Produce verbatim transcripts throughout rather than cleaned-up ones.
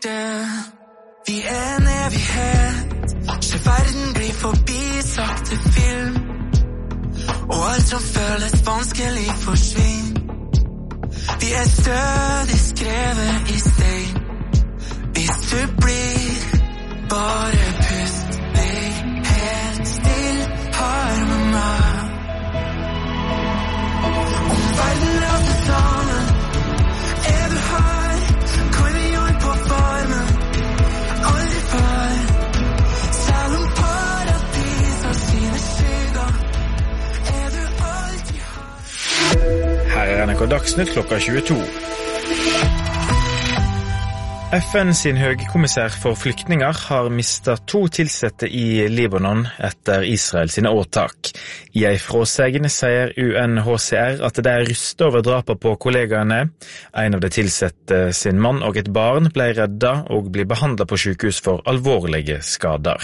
borte. Vi er en evighet, så verden blir forbi sakte film. Og alt som føles vanskelig forsvinner. Vi er stødig skrevet i stein. Hvis du blir, bare pust. Ligg helt still her med meg. Om verden raser sammen, er du her? Kan vi gjøre på varmen? Aldri før. Selv om paradis har sine skygger, er du alltid her. Her er N R K Dagsnytt klokka tjueto. F N sin høykommissær for flyktninger har mistet to tilsette i Libanon etter Israel sine åtak. I ei fråsegn sier U N H C R at det er rystet over drapet på kollegaene. En av de tilsette sin mann og et barn ble reddet og ble behandlet på sykehus for alvorlige skader.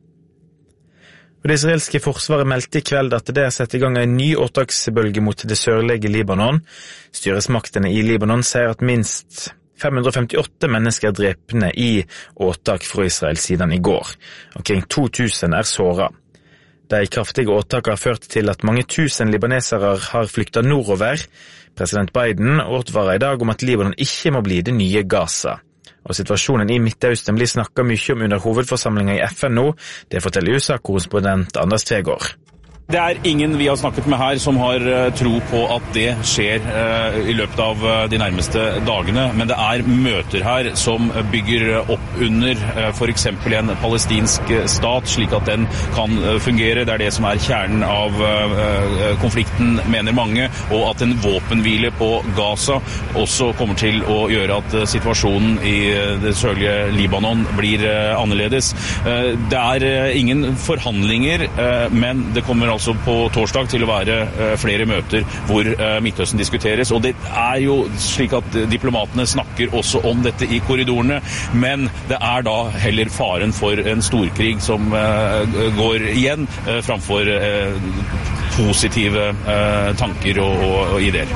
Det israelske forsvaret meldte i kveld at det er satt i gang en ny åtaksbølge mot det sørlige Libanon. Styresmaktene i Libanon sier at minst fem hundre femtiåtte mennesker er drepne i åtak fra Israel siden i går. Omkring to tusen er såret. De kraftige åtakene har ført til at mange tusen libanesere har flyktet nordover. President Biden advarer i dag om at Libanon ikke må bli det nye Gaza. Og situasjonen i Midtøsten blir snakket mye om under hovedforsamlingen i F N nå. Det forteller U S A-korrespondent Anders Tvegård. Det er ingen vi har snakket med her som har tro på at det skjer uh, i løpet av uh, de nærmeste dagene, men det er møter her som bygger opp under uh, for eksempel en palestinsk stat, slik at den kan uh, fungere. Det er det som er kjernen av uh, konflikten, mener mange, og at en våpenhvile på Gaza også kommer til å gjøre at uh, situasjonen i uh, det sørlige Libanon blir uh, annerledes. Uh, det er uh, ingen forhandlinger, uh, men det kommer altså på torsdag til å være uh, flere møter hvor uh, Midtøsten diskuteres, og det er jo slik at diplomatene snakker også om dette i korridorene, men det er da heller faren for en storkrig som uh, går igjen uh, framfor uh, positive uh, tanker og, og, og ideer.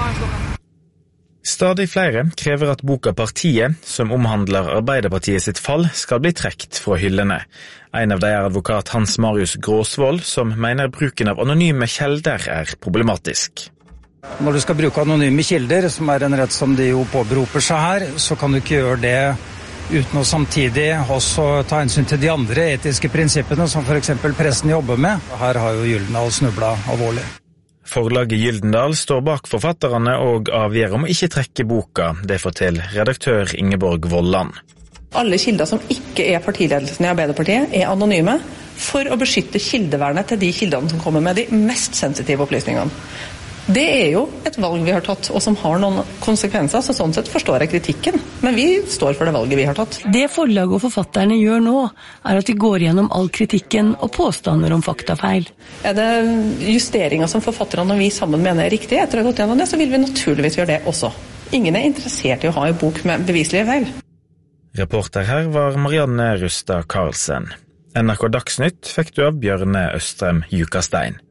Stadig flere krever at boka Partiet, som omhandler Arbeiderpartiet sitt fall, skal bli trekt fra hyllene. En av de er advokat Hans Marius Gråsvold, som mener bruken av anonyme kilder er problematisk. Når du skal bruke anonyme kilder, som er en rett som de jo påberoper seg her, så kan du ikke gjøre det uten å samtidig også ta hensyn til de andre etiske prinsippene som for eksempel pressen jobber med. Her har jo Gyldendal snublet alvorlig. Forlaget Gyldendal står bak forfatterne og avgjør om å ikke trekke boka, det forteller redaktør Ingeborg Volland. Alle kilder som ikke er partiledelsen i Arbeiderpartiet er anonyme for å beskytte kildevernet til de kildene som kommer med de mest sensitive opplysningene. Det er jo et valg vi har tatt, og som har noen konsekvenser, så sånn sett forstår jeg kritikken. Men vi står for det valget vi har tatt. Det forlaget og forfatterne gjør nå, er at de går gjennom all kritikken og påstander om faktafeil. Er det justeringer som forfatterne og vi sammen mener er riktige etter å ha gått gjennom det, så vil vi naturligvis gjøre det også. Ingen er interessert i å ha en bok med beviselige feil. Reporter her var Marianne Rustad Karlsen. N R K Dagsnytt fikk du av Bjørne Østrem Jukastein.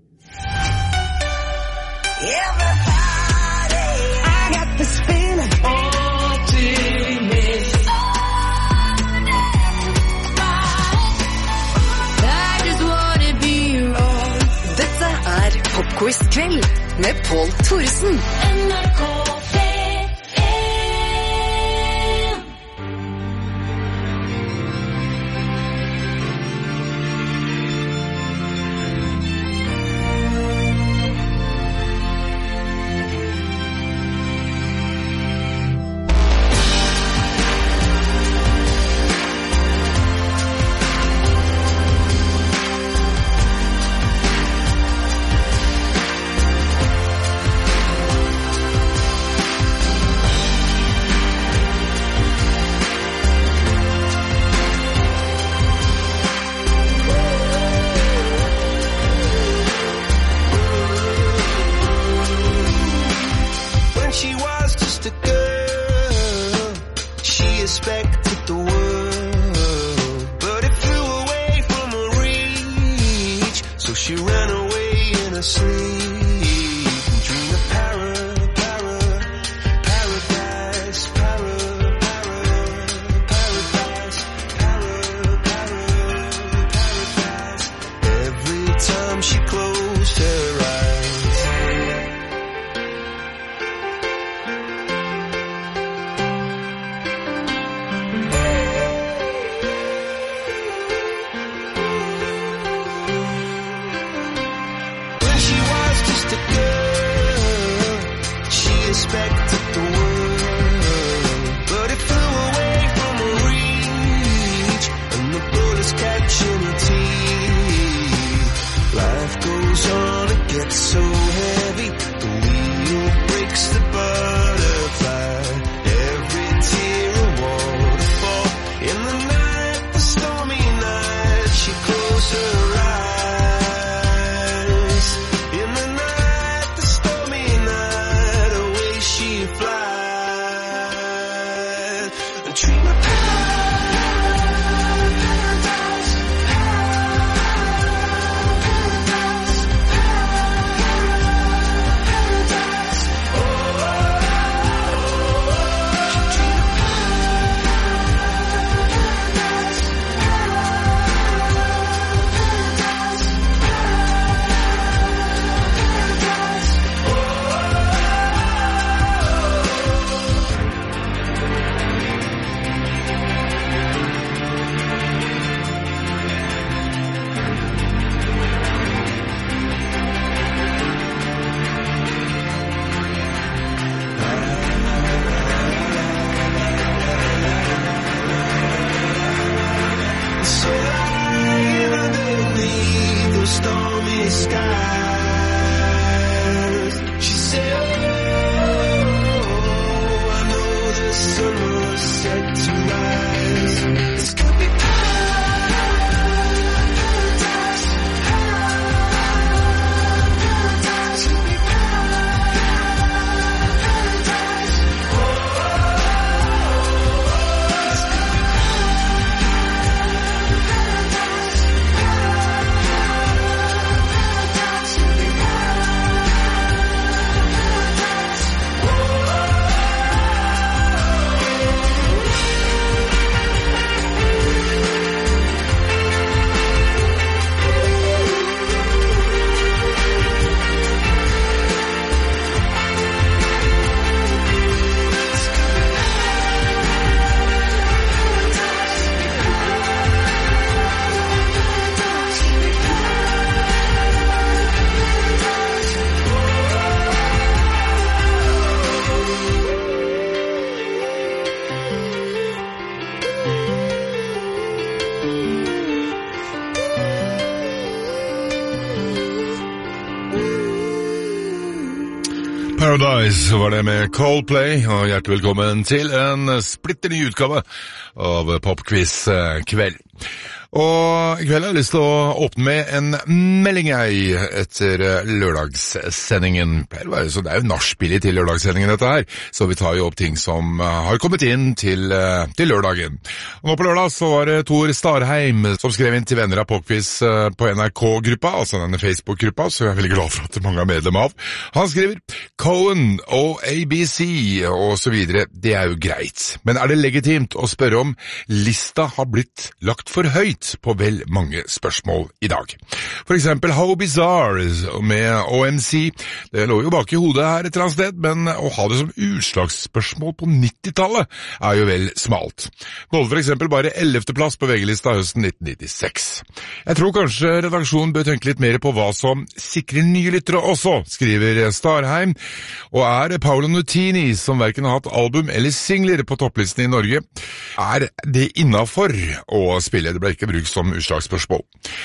Popquiz-kveld med Pål Thoresen. N R K light took the world, but it flew away from her reach, and the bullets catching her teeth. Life goes on, it gets so heavy, the wheel breaks the butterfly, every tear a waterfall. In the night, the stormy night, she closed her eyes. In the night, the stormy night, away she flies. A dream of stormy skies. She said, oh, I know the sun was set to rise. This could be paradise, paradise, could be paradise. Oh, this could be Paradise var det med Coldplay, og hjertelig velkommen til en splitter ny utgave av Popquiz kveld. Og i kveld har jeg lyst til å åpne med en melding jeg etter lørdagssendingen. Det er jo nachspielet til lørdagssendingen dette her, så vi tar jo opp ting som har kommet inn til, til lørdagen. Og nå på lørdag så var det Tor Starheim som skrev inn til venner av Popquiz på N R K-gruppa, altså denne Facebook-gruppa, så jeg er veldig glad for at mange er medlem av. Han skriver Cohen og A B C og så videre, det er jo greit. Men er det legitimt å spørre om lista har blitt lagt for høyt på vel mange spørsmål i dag? For eksempel How Bizarre med O M C, det lå jo bak i hodet her et eller annet sted, men å ha det som utslagsspørsmål på nittitallet er jo vel smalt. Nådde for eksempel bare ellevte plass på V G-lista høsten nitten nittiseks. Jeg tror kanskje redaksjonen bør tenke litt mer på hva som sikrer nye lyttere også, skriver Starheim, og er Paolo Nutini, som hverken har hatt album eller singler på topplisten i Norge, er det innenfor å spille? Det ble ikke brukt som utslagsspørsmål.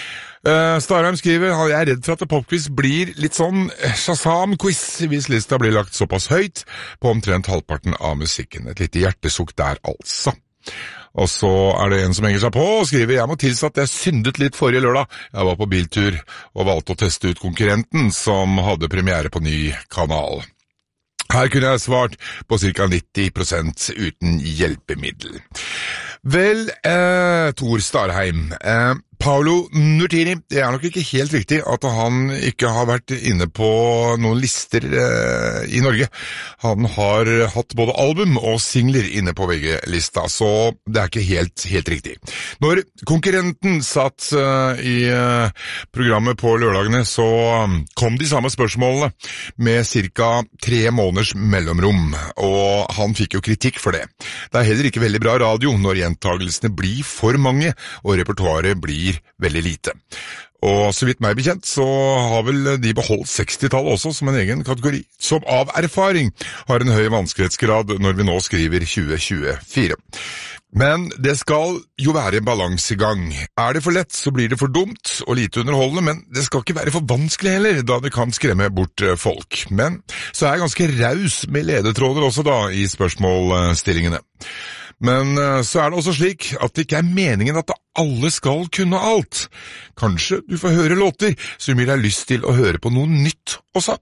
Uh, Starheim skriver, jeg er redd for at Popquiz blir litt sånn Shazam-quiz hvis lista blir lagt såpass høyt på omtrent halvparten av musikken. Et lite hjertesukk der altså. Og så er det en som henger seg på og skriver, jeg må tilstå at jeg syndet litt forrige lørdag. Jeg var på biltur og valgte å teste ut konkurrenten som hadde premiere på ny kanal. Her kunne jeg svart på ca. nitti prosent uten hjelpemiddel. Vel, eh, Tor Starheim, eh, Paolo Nutini, det er nok ikke helt riktig at han ikke har vært inne på noen lister eh, i Norge. Han har hatt både album og singler inne på V G-lista, så det er ikke helt, helt riktig. Når konkurrenten satt eh, i eh, programmet på lørdagene, så kom de samme spørsmålene med cirka tre måneders mellomrom, og han fikk jo kritikk for det. Det er heller ikke veldig bra radio når gjentagelsene blir for mange, og repertoaret blir veldig lite. Og så vidt meg bekjent, så har vel de beholdt sekstitallet også som en egen kategori, som av erfaring har en høy vanskelighetsgrad når vi nå skriver tjue tjuefire. Men det skal jo være en balansegang. Er det for lett, så blir det for dumt og lite underholdende, men det skal ikke være for vanskelig heller, da det kan skremme bort folk. Men så er jeg ganske raus med ledetråder også da, i spørsmålstillingene. Men så er det også slik at det ikke er meningen at alle skal kunne alt. Kanskje du får høre låter som gir deg lyst til å høre på noe nytt også.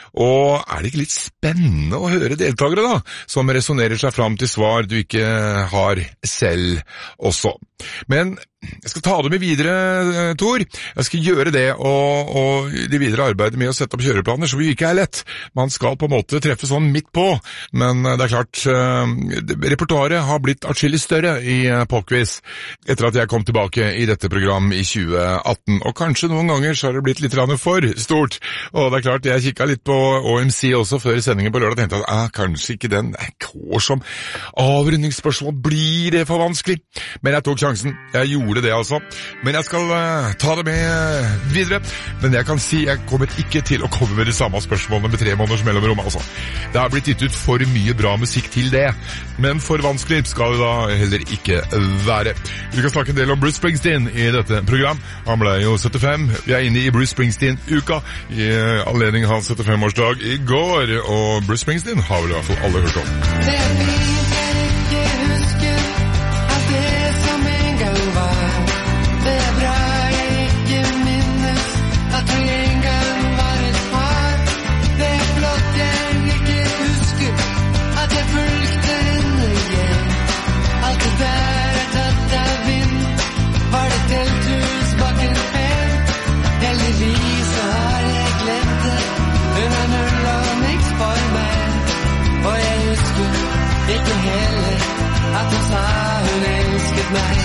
Og er det ikke litt spennende å høre deltakere da, som resonerer seg fram til svar du ikke har selv også? Men jeg skal ta det med videre, Tor. Jeg skal gjøre det, og, og det videre arbeidet med å sette opp kjøreplaner, som jo ikke er lett. Man skal på en måte treffe sånn midt på, men det er klart, repertoaret har blitt atskillig større i Popquiz etter at jeg kom tilbake i dette program i tjue atten, og kanskje noen ganger så har det blitt litt for stort. Og det er klart, jeg kikket litt på O M C også før sendingen på lørdag, og tenkte at ah, kanskje ikke den går som avrundingsspørsmål, blir det for vanskelig? Men jeg tok sjansen, jeg gjorde det altså. Men jeg skal uh, ta det med uh, videre, men jeg kan si jeg kommer ikke til å komme med de samme spørsmålene med tre måneders mellomrom altså. Det har blitt gitt ut for mye bra musikk til det, men for vanskelig skal det da heller ikke være. Vi kan snakke en del om Bruce Springsteen i dette program. Han ble jo syttifem, vi er inne i Bruce Springsteen-uka i uh, anledning hans syttifem-årsdag i går, og Bruce Springsteen har vel i hvert fall alle hørt om. Det er fint jeg ikke husker alt det som en gang var. Det er bra jeg ikke minnes at vi en gang var et par. Det er flott jeg ikke husker at jeg fulgte henne hjem. Alt det der er tatt av vind. Var det telthus bak en pen? Heldigvis så har jeg glemt det. Hun er null og niks for meg. Og jeg husker ikke heller at hun sa hun elsket meg.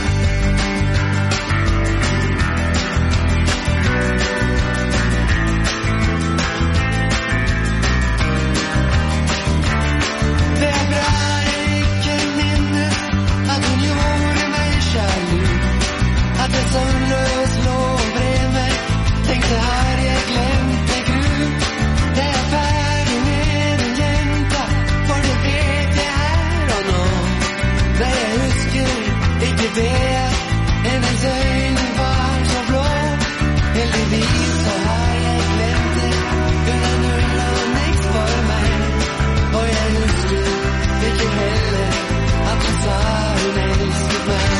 Det er bra jeg ikke minnes at hun gjorde meg sjalu. At jeg søvnløs lå bred meg, tenkte har jeg glemt det gru. Det er ferdig med den jenta, for det vet jeg her og nå. Det jeg husker ikke det, hennes øyne var så blå. Heldigvis så har jeg glemt det, hun er null og niks for meg. Og jeg husker ikke heller at hun sa hun elsket meg.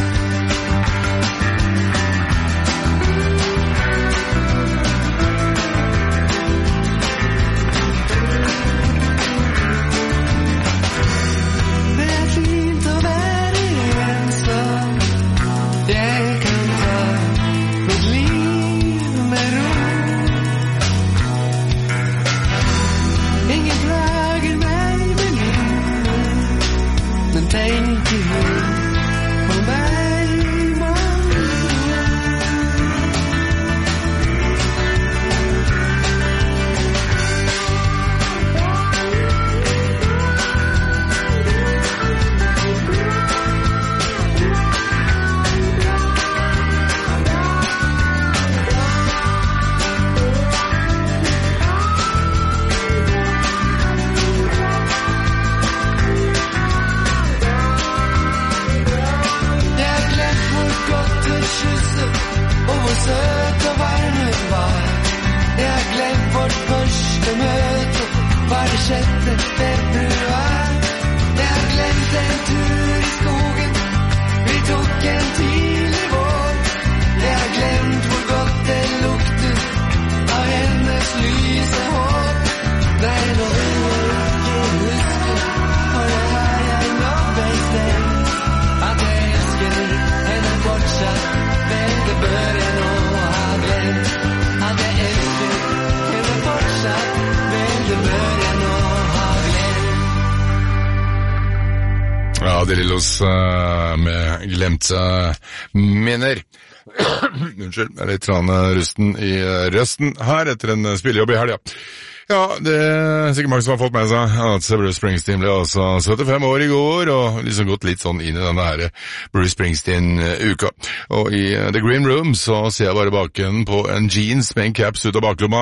Det er fint å være ensom. Jeg kan ta mitt liv med ro. Ingen plager meg med minnet, men tenker på meg man. Jeg har glemt hvor godt hun kysset, og hvor søt og varm hun var. Jeg har glemt vårt første møte, var det sjette februar. Jeg har glemt en tur i skogen, vi tok en tidlig vår. Jeg har glemt hvor godt det luktet av hennes lyse hår. Nei, nå vil jeg ikke huske, for det har jeg nok bestemt. At jeg elsker henne fortsatt, vel det bør jeg nå ha glemt. At jeg elsker henne fortsatt, vel det bør jeg nå ha glemt. Ja, De Lillos uh, med glemte minner. Unnskyld, jeg er litt rann rusten i uh, røsten her etter en spillejobb i helga. Ja, det er sikkert mange som har fått med seg at Bruce Springsteen ble altså syttifem år i går, og liksom gått litt sånn inn i denne her Bruce Springsteen-uka. Og i The Green Room så ser jeg bare baken på en jeans med en caps ut av baklomma,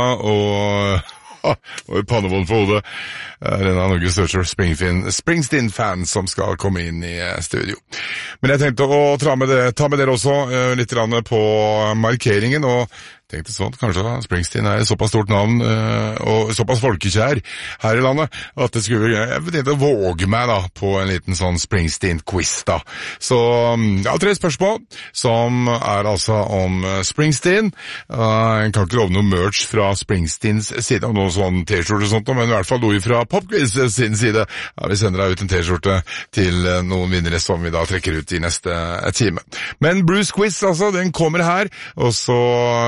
og og et pannevånd på hodet. Det er en av Norges største Springsteen-fan som skal komme inn i studio. Men jeg tenkte å ta med, det, ta med dere også litt på markeringen, og tenkte sånn at kanskje Springsteen er såpass stort navn øh, og såpass folkekjær her i landet, at det skulle, jeg tenkte å våge meg da på en liten sånn Springsteen-quiz da. Så ja, tre spørsmål som er altså om Springsteen. Uh, jeg kan ikke love noe merch fra Springsteens side, noe sånn t-skjorte og sånt, men i hvert fall noe fra Popquiz sin side. Ja, vi sender deg ut en t-skjorte til noen vinnere som vi da trekker ut i neste time. Men Bruce Quiz altså, den kommer her, og så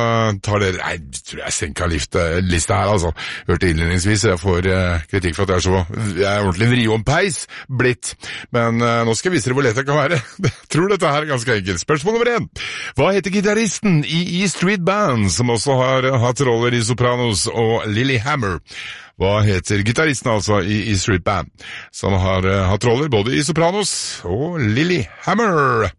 tar dere, nei, tror jeg senka lista her, altså. Hørte innledningsvis, jeg får uh, kritikk for at jeg er så, jeg er ordentlig vrionpeis blitt. Men uh, nå skal jeg vise dere hvor lett det kan være. Jeg tror dette her er ganske enkelt. Spørsmål nummer en. Hva heter gitaristen i E Street Band, som også har hatt roller i Sopranos og Lilyhammer? Hva heter gitaristen altså i E Street Band, som har uh, hatt roller både i Sopranos og Lilyhammer?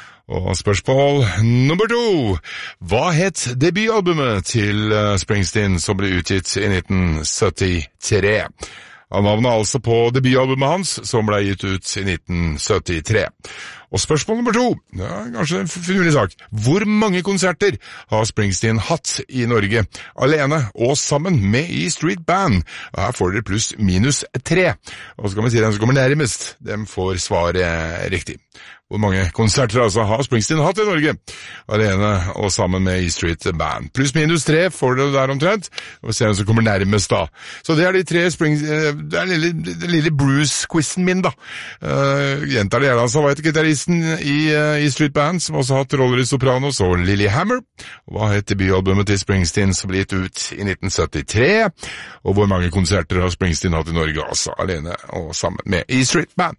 Og spørsmål nummer to. Hva het debutalbumet til Springsteen som ble utgitt i nitten syttitre? Han navnet altså på debutalbumet hans som ble gitt ut i nitten syttitre. Og spørsmål nummer to, ja, kanskje en finurlig sak. Hvor mange konserter har Springsteen hatt i Norge, alene og sammen med E Street Band? Og her får dere pluss minus tre. Og så kan vi si den som kommer nærmest, dem får svaret riktig. Hvor mange konserter altså har Springsteen hatt i Norge, alene og sammen med E Street Band? Pluss minus tre får dere der omtrent, og vi ser hvem som kommer nærmest da. Så det er de tre Springs... Det er den lille, den lille Bruce-quizen min da. Uh, Gjentar det gjerne altså, hva heter gitaristen i uh, E Street Band, som også har hatt roller i Sopranos og Lilyhammer? Og hva heter debutalbumet til Springsteen som ble gitt ut i nitten syttitre? Og hvor mange konserter har Springsteen hatt i Norge, altså alene og sammen med E Street Band?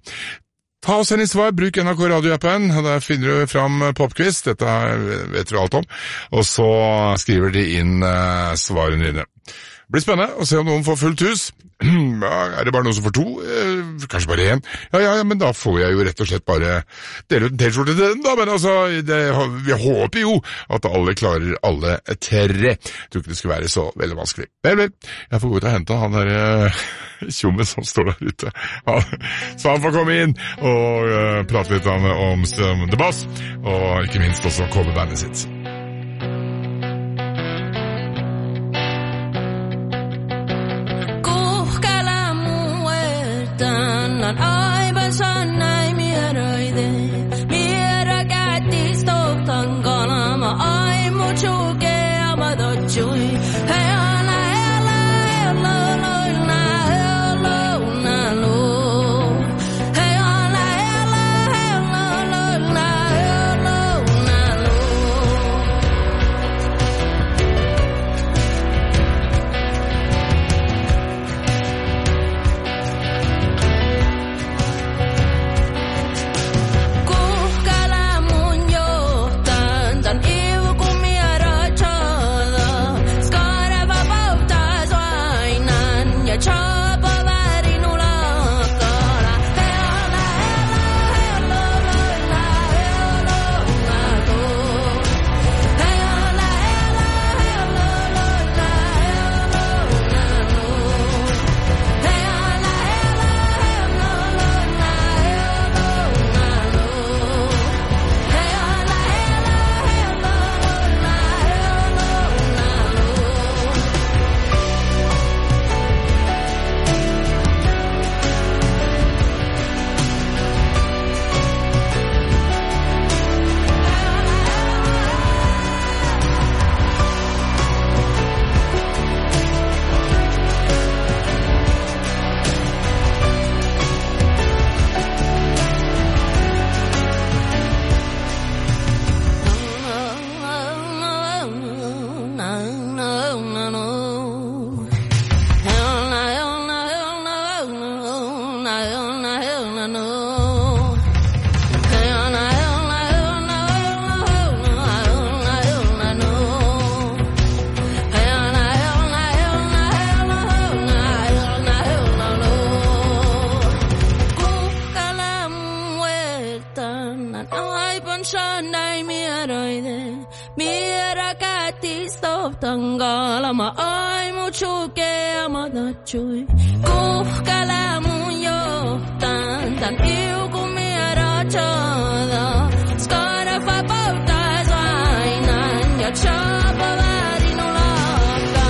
Ta oss en i svar, bruk N R K radioappen, der finner du fram Popquiz, dette vet du alt om, og så skriver de inn uh, svarene dine. Det blir spennende å se om noen får fullt hus. Ja, er det bare noen som får to? Eh, kanskje bare en? Ja, ja, ja, men da får jeg jo rett og slett bare dele ut en t-skjorte til den da, men altså, det, vi håper jo at alle klarer alle tre. Jeg tror ikke det skulle være så veldig vanskelig. Vel, vel, jeg får gå ut og hente han der uh, tjommen som står der ute. Ja, så han får komme inn og uh, prate litt om, om The Boss, og ikke minst også coverbandet sitt. Ai ban san nai mi rơi de mi ra ga ti stop tan gona ma ai mo chu ke ama do chui hey na ela ela lo na ela na lo hey na ela ela lo na ela na lo gratis of tangala ma ai mucho que amada chui Kuhkala munyo tan tan eu kumera chada Skara fa pauta zwainan ya chapa varino laka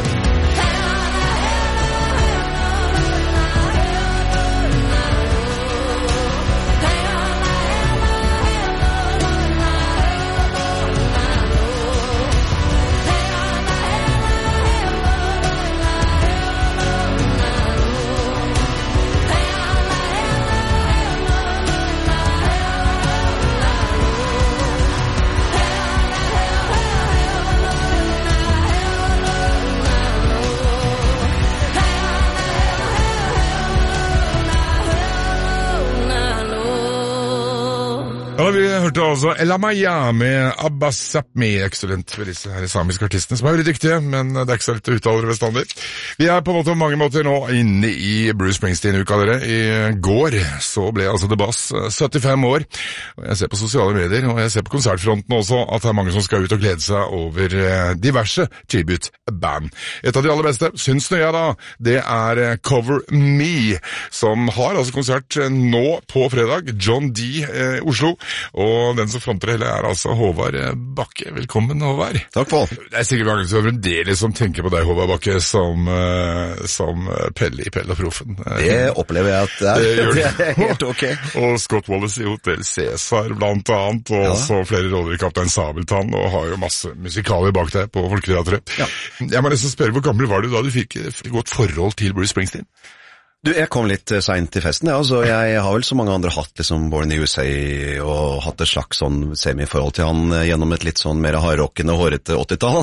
Ja, vi hørte altså Elamaya med Abbas Sapmi, eksellent ved disse her samiske artistene, som er veldig dyktige, men det er ikke så lett å uttale det bestandig. Vi er på en måte på mange måter nå inne i Bruce Springsteen-uka, dere. I går så ble altså The Boss syttifem år, og jeg ser på sosiale medier, og jeg ser på konsertfronten også, at det er mange som skal ut og glede seg over diverse tribute-band. Et av de aller beste, syns nå jeg da, det er Cover Me, som har altså konsert nå på fredag, John D. Eh, Oslo, og den som fronter hele er altså Håvard Bakke. Velkommen, Håvard. Takk, Pål. Det er sikkert mange som fremdeles som tenker på deg, Håvard Bakke, som, som Pelle i Pelle og Proffen. Det opplever jeg at det er. Det gjør det er helt ok. Og Scott Wallace i Hotel Cæsar blant annet, og ja. Så flere roller i Kaptein Sabeltann, og har jo masse musikaler bak deg på Folketeatret. Ja. Jeg må nesten spørre, hvor gammel var du da du fikk et godt forhold til Bruce Springsteen? Du, jeg kom litt sent til festen, ja, altså jeg har vel så mange andre hatt liksom Born in U S A og hatt et slags sånn semiforhold til han gjennom et litt sånn mer hardrockende og hårete åttitall.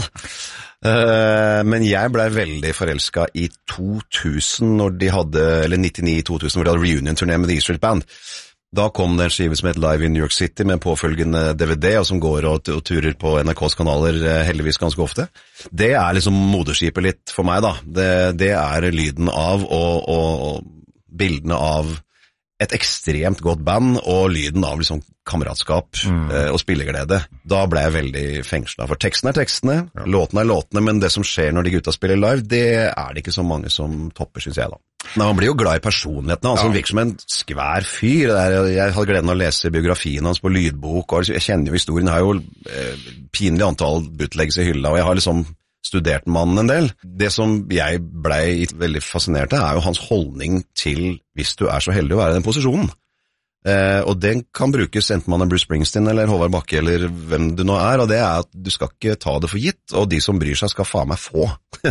Uh, men jeg ble veldig forelsket i to tusen når de hadde, eller nittini to tusen hvor de hadde reunion-turné med The E Street Band. Da kom det en skive som het Live in New York City med påfølgende D V D, og som går og, og turer på N R K's kanaler heldigvis ganske ofte. Det er liksom moderskipet litt for meg da. Det, det er lyden av og, og, og bildene av et ekstremt godt band, og lyden av liksom kameratskap mm. eh, og spilleglede. Da ble jeg veldig fengslet, for teksten er tekstene, ja. Låtene er låtene, men det som skjer når de gutta spiller live, det er det ikke så mange som topper, synes jeg da. Nei, man blir jo glad i personligheten, altså, ja. Han virker som en skvær fyr. Jeg hadde gleden av å lese biografien hans på lydbok, og jeg kjenner jo historien, jeg har jo eh, pinlig antall bootlegs i hylla, og jeg har liksom studert mannen en del. Det som jeg ble veldig fascinert av, er jo hans holdning til hvis du er så heldig å være i den posisjonen. Eh, og den kan brukes enten man er Bruce Springsteen eller Håvard Bakke eller hvem du nå er, og det er at du skal ikke ta det for gitt, og de som bryr seg skal faen meg få.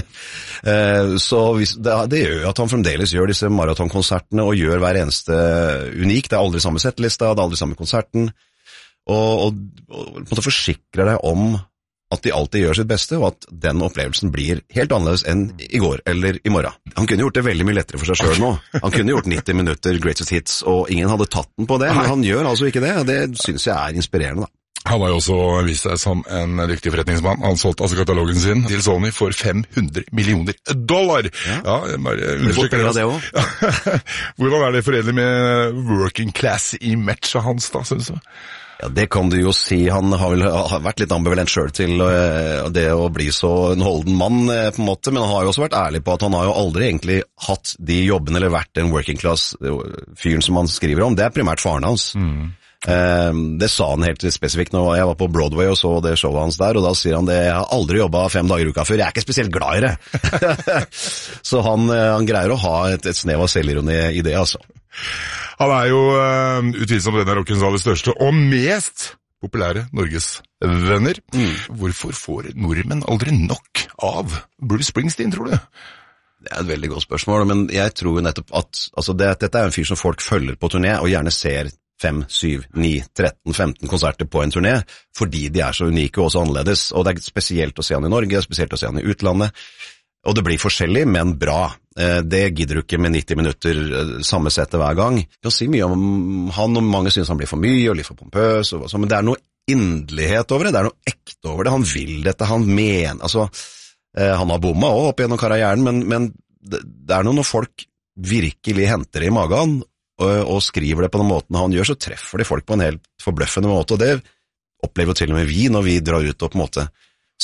eh, så hvis, det, det gjør jo at han fremdeles gjør disse maratonkonsertene og gjør hver eneste unik. Det er aldri samme settlista, det er aldri samme konserten, og, og, og på en måte forsikrer deg om at de alltid gjør sitt beste, og at den opplevelsen blir helt annerledes enn i går eller i morgen. Han kunne gjort det veldig mye lettere for seg selv nå. Han kunne gjort nitti minutter greatest hits, og ingen hadde tatt den på det, men han gjør altså ikke det, og det synes jeg er inspirerende da. Han har jo også vist seg som en dyktig forretningsmann. Han solgte altså katalogen sin til Sony for fem hundre millioner dollar. Ja, ja bare understreker det. det Hvordan er det forenlig med working class i matcha hans da, synes du? Ja, det kan du jo si. Han har vel har vært litt ambivalent selv til uh, det å bli så en holden mann, uh, på en måte, men han har jo også vært ærlig på at han har jo aldri egentlig hatt de jobbene eller vært en working class-fyren som han skriver om. Det er primært faren hans. Mm. Uh, det sa han helt spesifikt når jeg var på Broadway og så det showet hans der, og da sier han det, jeg har aldri jobbet fem dager i uka før, jeg er ikke spesielt glad i det. Så han, uh, han greier å ha et, et snev av selvironi i det, altså. Han er jo uh, utvilsomt denne rockens aller største og mest populære Norges venner. Mm. Hvorfor får nordmenn aldri nok av Bruce Springsteen, tror du? Det er et veldig godt spørsmål, men jeg tror jo nettopp at altså det, dette er en fyr som folk følger på turné, og gjerne ser fem, syv, ni, tretten, femten konserter på en turné, fordi de er så unike og så annerledes, og det er spesielt å se han i Norge, spesielt å se han i utlandet. Og det blir forskjellig, men bra. Det gidder du ikke med nitti minutter samme settet hver gang. Jeg kan si mye om han, og mange synes han blir for mye og litt for pompøs, og så, men det er noe inderlighet over det, det er noe ekte over det. Han vil dette, han mener, altså, han har bomma også opp gjennom karrieren, men, men det, det er noe når folk virkelig henter det i magen, og, og skriver det på den måten han gjør, så treffer de folk på en helt forbløffende måte, og det opplever til og med vi når vi drar ut og på en måte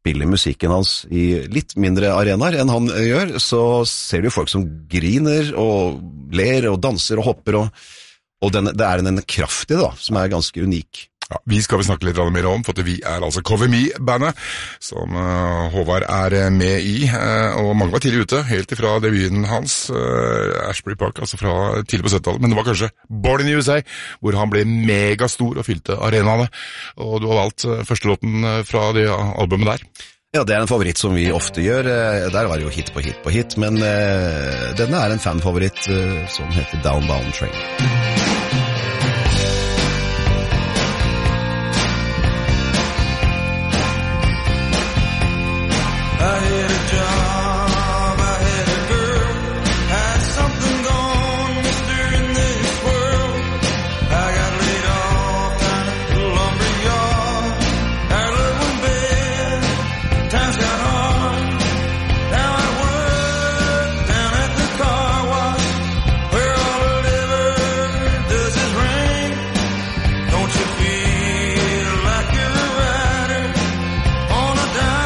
spiller musikken hans i litt mindre arenaer enn han gjør, så ser du folk som griner og ler og danser og hopper, og, og den, det er en, en kraft i det da, som er ganske unik. Ja, vi skal vi snakke litt mer om, for vi er altså Cover Me-bandet, som uh, Håvard er med i, uh, og mange var tidlig ute, helt ifra debuten hans, uh, Ashbury Park, altså fra tidlig på syttitallet, men det var kanskje Born in U S A, hvor han ble megastor og fylte arenaene, og du har valgt uh, første låten fra det albumet der. Ja, det er en favoritt som vi ofte gjør, der var det jo hit på hit på hit, men uh, denne er en fanfavoritt uh, som heter Downbound Train. I had a job, I had a girl, had something gone, mister, in this world. I got laid off down at the lumber yard, our little one bed, times got hard. Now I work down at the car wash, where all it ever does is rain. Don't you feel like you're a rider on a dime?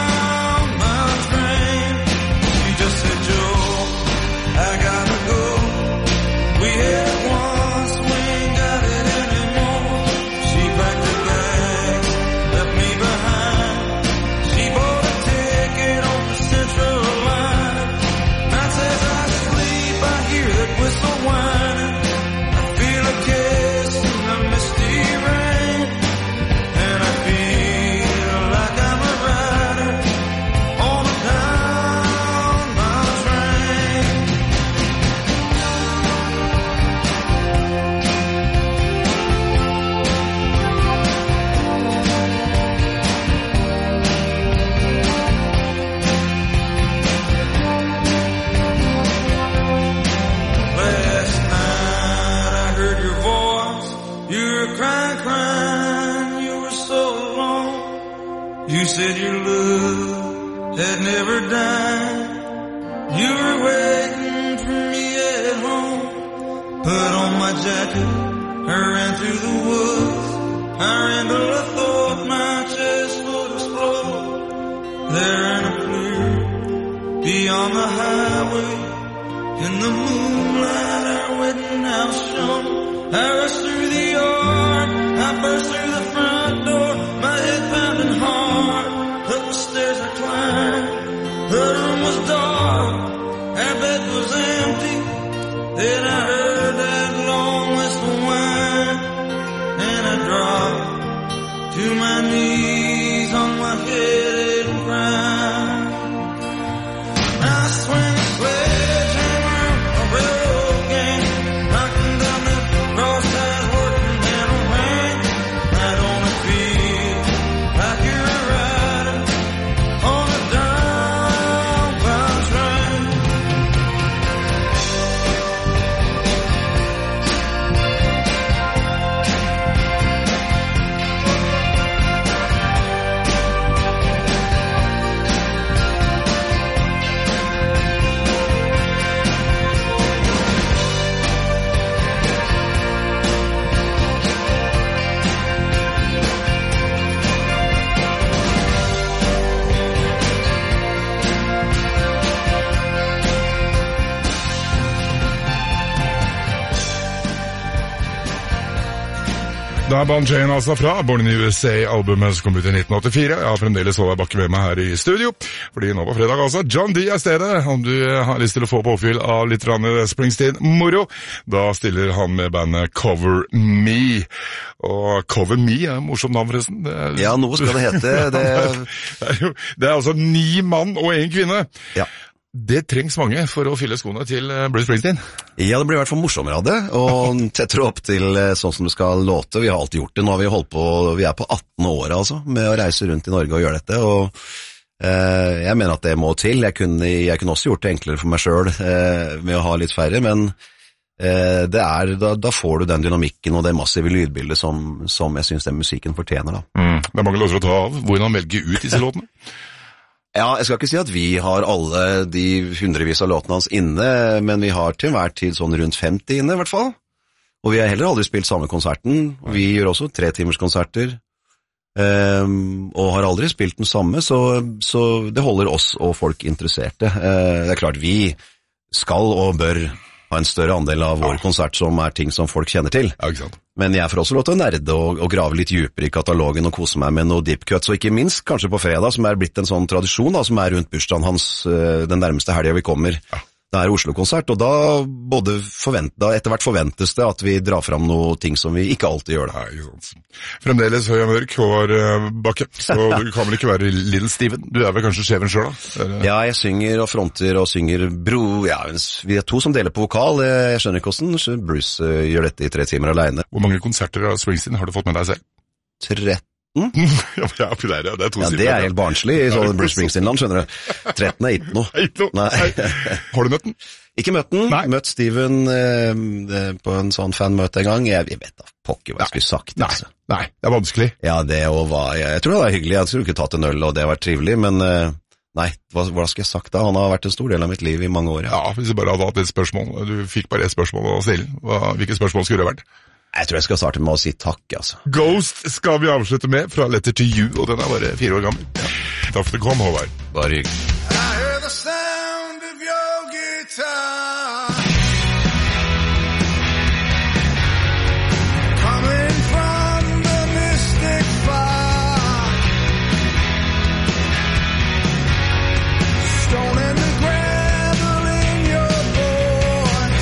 You said your love had never died. You were waiting for me at home. Put on my jacket, I ran through the woods. I ran till I thought my chest would explode. There in a clear beyond the highway, in the moonlight our wedding house shone. I rushed through the yard, I burst through the front door, my head pounding hard. Up the stairs I climbed, the room was dark, our bed was empty. Then I heard that long whistle whine, and I dropped to my knees on my head and cried. I swing a sledgehammer, a railroad gang, knocking down the crossties, working hand on hand. I don't feel like you're a rider on a downbound train. Det er Bon Jane altså fra Born in U S A-albumet som kom ut i nitten åttifire. Jeg har fremdeles Håvard Bakke med meg her i studio, fordi nå på fredag altså, John D er stedet. Om du har lyst til å få påfyll av litt Springsteen-moro, da stiller han med bandet Cover Me. Og Cover Me er en morsom navn forresten. Det er, ja, noe skal det hete. Det, det, er, jo, det er altså ni mann og en kvinne. Ja. Det trengs mange for å fylle skoene til Bruce Springsteen. Ja, det blir i hvert fall morsommere av det, og tettere opp til sånn som det skal låte. Vi har alltid gjort det. Nå har vi holdt på, vi er på atten år altså, med å reise rundt i Norge og gjøre dette, og eh, jeg mener at det må til. Jeg kunne, jeg kunne også gjort det enklere for meg selv eh, med å ha litt færre, men eh, det er, da, da får du den dynamikken og det massive lydbildet som, som jeg synes den musikken fortjener. Da. Mm. Det er mange låter å ta av. Hvordan velger ut disse låtene? Ja, jeg skal ikke si at vi har alle de hundrevis av låtene hans inne, men vi har til hver tid sånn rundt femti inne i hvert fall. Og vi har heller aldri spilt samme konserten. Vi gjør også tre timers konserter. Um, og har aldri spilt den samme, så, så det holder oss og folk interesserte. Uh, det er klart vi skal og bør ha en større andel av vår konsert som er ting som folk kjenner til. Ja, ikke sant. Men jeg får også lov til å nerde og, og grave litt dypere i katalogen og kose meg med noe deep cuts, og ikke minst kanskje på fredag, som er blitt en sånn tradisjon da, som er rundt bursdagen hans uh, den nærmeste helgen vi kommer. Ja. Det er Oslo-konsert, og da både forvent, da etter hvert forventes det at vi drar fram noe ting som vi ikke alltid gjør det. Nei, ikke sant. Fremdeles høy og mørk, Håvard uh, Bakke, så du kan vel ikke være Little Steven? Du er vel kanskje sjefen selv da? Eller? Ja, jeg synger og fronter og synger bro, ja, vi er to som deler på vokal, jeg skjønner ikke hvordan Bruce uh, gjør dette i tre timer alene. Hvor mange konserter av Springsteen har du fått med deg selv? tretten. Mm? ja, det er, det er to ja, det er helt barnslig i sånn Bruce Springsteen-land, skjønner du. tretten er ikke noe. Ikke noe. Nei. Har du møtt den? Ikke møtt den. Nei. Møtt Steven eh, på en sånn fan-møte en gang. Jeg, jeg vet da pokker hva jeg skulle sagt. Nei. Altså. Nei, det er vanskelig. Ja, det og hva, jeg, jeg tror det var hyggelig. Jeg skulle ikke tatt en øl, og det har vært trivelig, men eh, nei, hva, hva skal jeg sagt da? Han har vært en stor del av mitt liv i mange år. Ja, ja hvis du bare hadde hatt et spørsmål, du fikk bare et spørsmål å stille. Hva, hvilke spørsmål skulle det vært? Jeg tror jeg skal starte med å si takk, altså. Ghost skal vi avslutte med, fra Letter to You, og den er bare fire år gammel. Ja. Takk for det kom, Håvard. Bare hyggelig. I hear the sound of your guitar coming from the mystic far, stone and the gravel in your voice,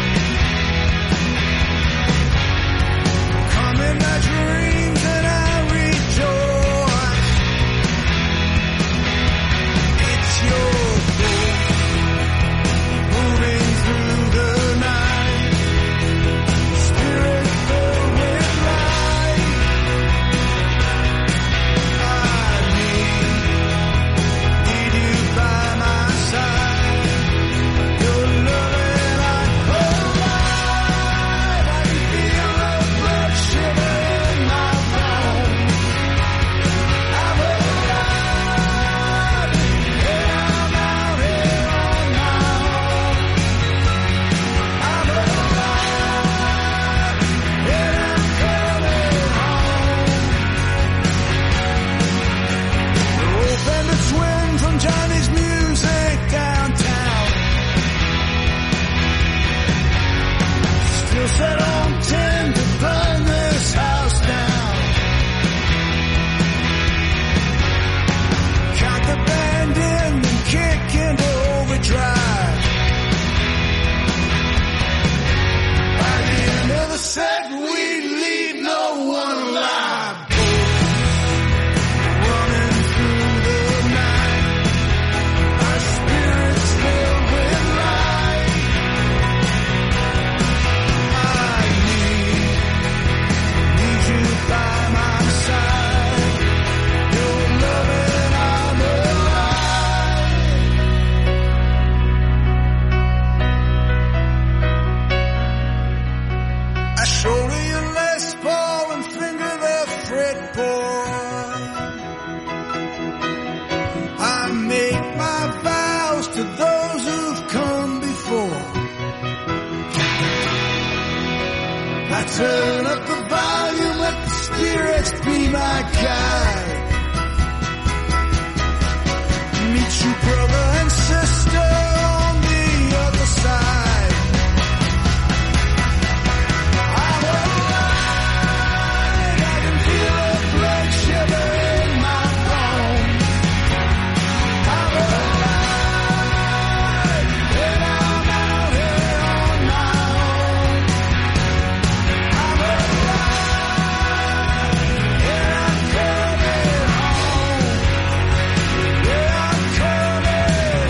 come in my dreams and I rejoice. It's your ghost moving through the night, spirit filled with light. I need, need you by my side. Your love and I collide. I can feel the blood shiver in my bones. I'm alive, and I'm out here on my own. I'm alive, and I'm coming home. Open the swing from Johnny's music downtown. Still set on ten to burn this house down. Count the band in and kick into overdrive. By the end of the set, we leave no one alive. Running through the night, our spirits filled with light. I need, need you by my side. Your love and I'm alive. I shoulder your Les Paul and finger the fretboard. I make my vows to those who've come before. I turn up the volume, let the spirits be my guide. Meet you brother and sister on the other side. I'm alive, I can feel the blood shiver in my bones. I'm alive, and I'm out here on my own. I'm alive, and I'm coming home. Yeah, I'm coming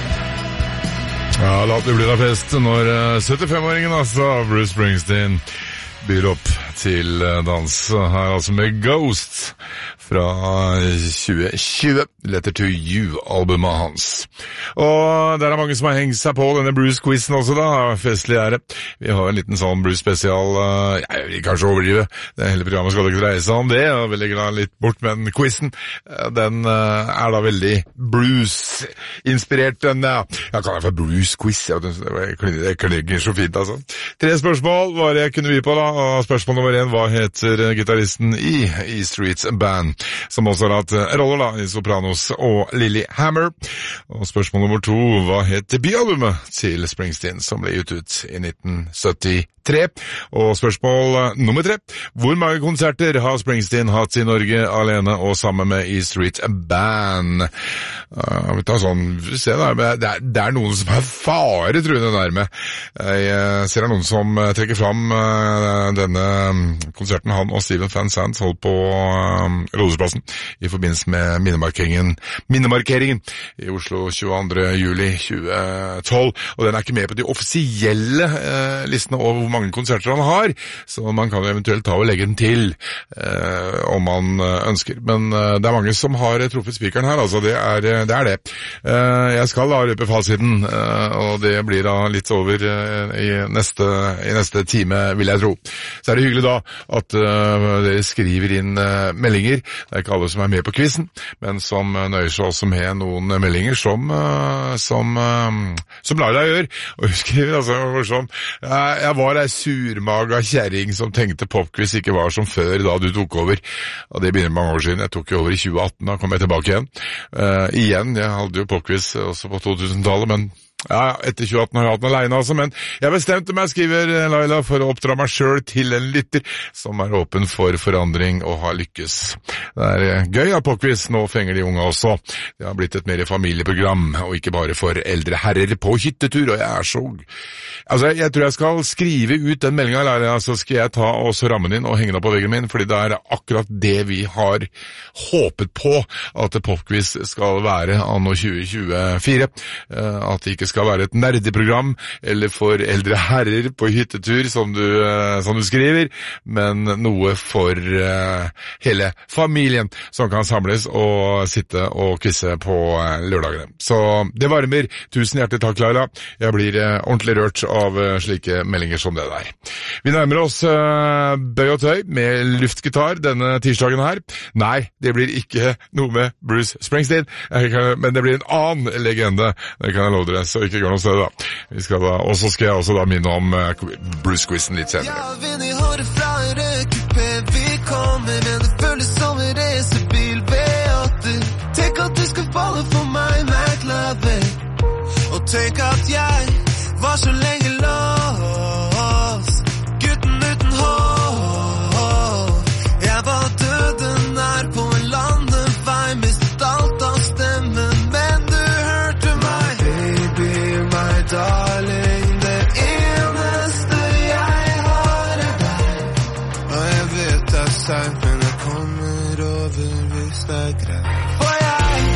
Ja, la det bli da fest når uh, syttifem-åringen altså, Bruce Springsteen. byr opp til dans her altså med Ghost fra tjue tjue, Letter to You-albumet hans. Og der er mange som har hengt seg på denne Bruce-quizen også da, festlig er det. Vi har en liten sånn Bruce-spesial, jeg vil kanskje overdrive, det hele programmet skal ikke dreie seg om det, og vi legger da litt bort, men quizen, den er da veldig Bruce-inspirert, den, ja, jeg kaller det for Bruce-quiz, ja, det klinger så fint altså. Tre spørsmål var det jeg kunne by på da, og spørsmål nummer en, hva heter gitaristen i E Street Band? Som også har hatt roller da, i Sopranos og Lilyhammer. Og spørsmål nummer to, hva het debutalbumet til Springsteen som ble gitt ut i nitten syttitre? Og spørsmål nummer tre, hvor mange konserter har Springsteen hatt i Norge alene og sammen med E Street Band? Uh, vi tar sånn, se da, det er, det er noen som er fare truende nærme. Jeg ser det noen som trekker fram uh, denne konserten han og Steven Van Sant holdt på uh, Rådhusplassen i forbindelse med minnemarkeringen, minnemarkeringen i Oslo tjueandre juli tjue tolv, og den er ikke med på de offisielle uh, listene over hvor mange konserter han har, så man kan jo eventuelt ta og legge den til uh, om man uh, ønsker, men uh, det er mange som har truffet spikeren her, altså det er det. Er det. Uh, jeg skal da røpe fasiten, uh, og det blir da litt over uh, i, neste, i neste time, vil jeg tro. Så er det hyggelig da at uh, dere skriver inn uh, meldinger. Det er ikke alle som er med på quizen, men som uh, nøyer seg også med noen uh, meldinger som, uh, som, uh, som Laila gjør. Og hun skriver altså, morsom, uh, jeg var ei surmaga kjerring som tenkte popquiz ikke var som før da du tok over. Og det begynner mange år siden. Jeg tok jo over i tjue atten, da kom jeg tilbake igjen. Uh, igjen, jeg hadde jo popquiz også på to tusen-tallet, men ja, etter tjue atten har jeg hatt den alene altså, men jeg bestemte meg, skriver Laila, for å oppdra meg selv til en lytter som er åpen for forandring og har lykkes. Det er gøy at popquiz nå fenger de unge også. Det har blitt et mer familieprogram, og ikke bare for eldre herrer på hyttetur, og jeg er så... Altså, jeg tror jeg skal skrive ut den meldingen, Laila, så skal jeg ta og så ramme den inn og henge den opp på veggen min, fordi det er akkurat det vi har håpet på at popquiz skal være anno tjue tjuefire, at det ikke skal være et nerdeprogram, eller for eldre herrer på hyttetur, som du, som du skriver, men noe for uh, hele familien, som kan samles og sitte og kvisse på uh, lørdagene. Så det varmer. Tusen hjertelig takk, Laila. Jeg blir uh, ordentlig rørt av uh, slike meldinger som det der. Vi nærmer oss uh, bøy og tøy med luftgitar denne tirsdagen her. Nei, det blir ikke noe med Bruce Springsteen, kan, men det blir en annen legende. Det kan jeg love dere, så ikke gjør noe sted da. Vi skal da, og så skal jeg også da minne om uh, Bruce-quizen litt senere. Ja, vind i håret fra en rødkupé, vi kommer, men det føles som en racerbil V åtte. Tenk at du skal falle for meg, McLaren. Og tenk at jeg var så lenge låst, gutten uten hår. Jeg var døden nær på en landevei, mistet alt av stemmen, men du hørte meg. Baby, my darling, det eneste jeg har er deg. Og jeg vet det er sent, men jeg kommer over hvis det er greit. For jeg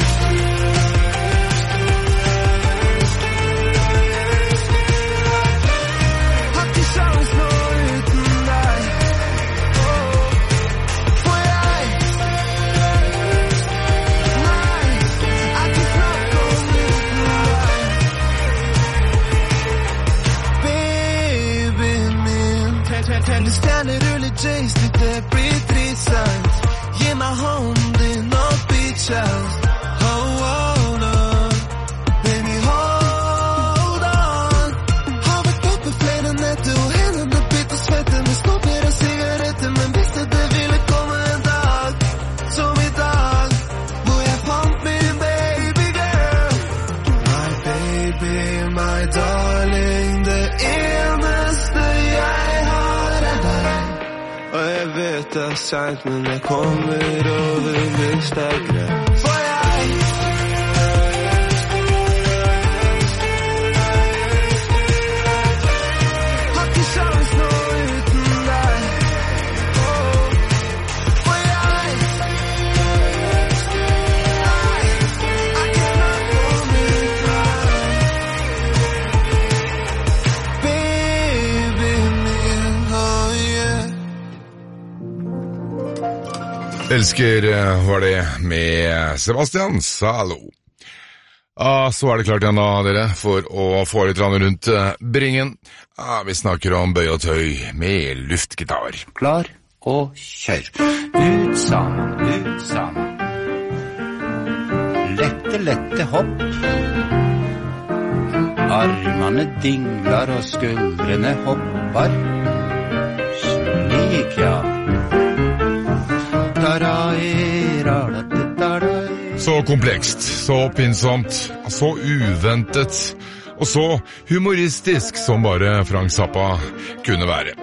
stjerner ruller joystick, det blir dritseint. Gi meg hånden din og beach house. Oh, oh, no. Baby, hold on. Har vært oppe flere netter, og hendene bitt og svette med snopper og sigaretter, men visste det ville komme en dag, som i dag, hvor jeg fant min baby girl. My baby, my darling, det eneste jeg har er deg. Og jeg vet det er sent, men jeg kommer over hvis det er greit. For jeg har ikke sjans nå uten deg. Oh. For jeg Nei, er ikke snakk om utgang. Baby min, oh yeah. Elsker var det med Sebastian Zalo. Ah, så er det klart igjen da, dere, for å få litt rundt bringen. Ah, vi snakker om bøy og tøy med luftgitar. Klar og kjør. Ut sammen, ut sammen. Lette, lette hopp. Armene dingler og skuldrene hopper. Slik, ja. Så komplekst, så oppfinnsomt, så uventet, og så humoristisk som bare Frank Zappa kunne være.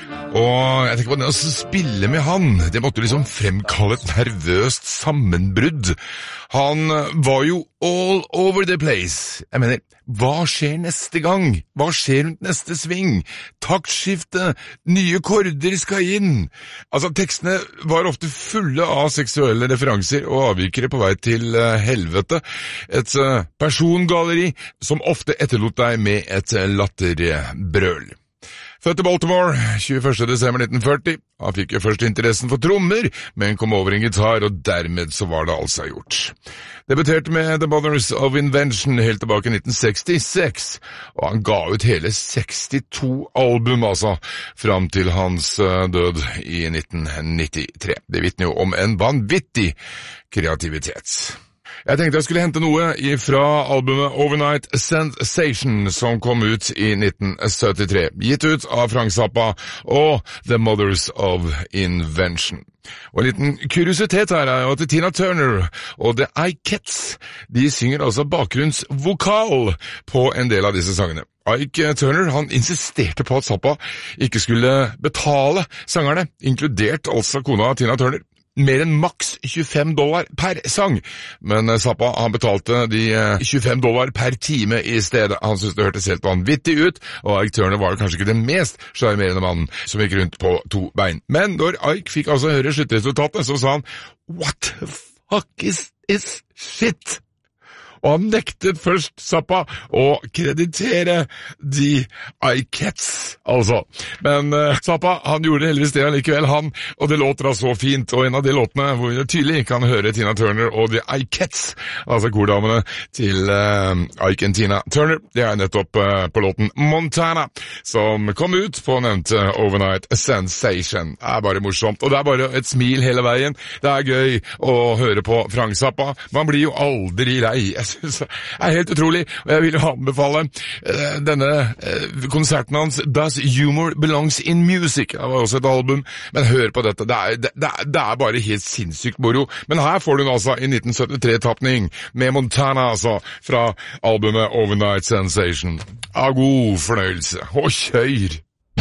Og jeg tenker på det å spille med han, det måtte liksom fremkalle et nervøst sammenbrudd. Han var jo all over the place. Jeg mener, hva skjer neste gang? Hva skjer rundt neste sving? Taktskifte, nye korder skal inn. Altså, tekstene var ofte fulle av seksuelle referanser og avvikere på vei til helvete. Et persongalleri som ofte etterlot deg med et latterbrøl. Født i Baltimore, tjueførste desember nitten førti. Han fikk jo først interessen for trommer, men kom over en gitar, og dermed så var det altså gjort. Debuterte med The Mothers of Invention helt tilbake i nitten sekstiseks, og han ga ut hele sekstito album, altså, fram til hans død i nitten nittitre. Det vitner jo om en vanvittig kreativitet. Jeg tenkte jeg skulle hente noe fra albumet Overnight Sensation, som kom ut i nitten syttitre, gitt ut av Frank Zappa og The Mothers of Invention. Og en liten kuriositet her er jo at Tina Turner og The Ikettes, de synger altså bakgrunnsvokal på en del av disse sangene. Ike Turner, han insisterte på at Zappa ikke skulle betale sangerne, inkludert altså kona Tina Turner. Mer enn maks tjuefem dollar per sang, men Zappa han betalte de tjuefem dollar per time i stedet. Han syntes det hørtes helt vanvittig ut, og Ike Turner var kanskje ikke den mest charmerende mannen som gikk rundt på to bein. Men når Ike fikk altså høre sluttresultatet, så sa han, "What the fuck is this shit?" Og han nektet først Zappa å kreditere de Ikettes, altså. Men uh, Zappa, han gjorde det heldigvis det likevel, han, og det låter da så fint. Og en av de låtene hvor vi tydelig kan høre Tina Turner og de Ikettes, altså kordamene til uh, Ike og Tina Turner, det er nettopp uh, på låten Montana, som kom ut på nevnte Overnight Sensation. Det er bare morsomt, og det er bare et smil hele veien. Det er gøy å høre på Frank Zappa. Man blir jo aldri lei. Jeg synes det er helt utrolig, og jeg vil anbefale uh, denne uh, konserten hans Does Humor Belongs in Music. Det var også et album, men hør på dette, det er, det, det er, det er bare helt sinnssykt moro. Men her får du den altså i nitten syttitre-tapning med Montana, altså, fra albumet Overnight Sensation. Av god fornøyelse, og kjør!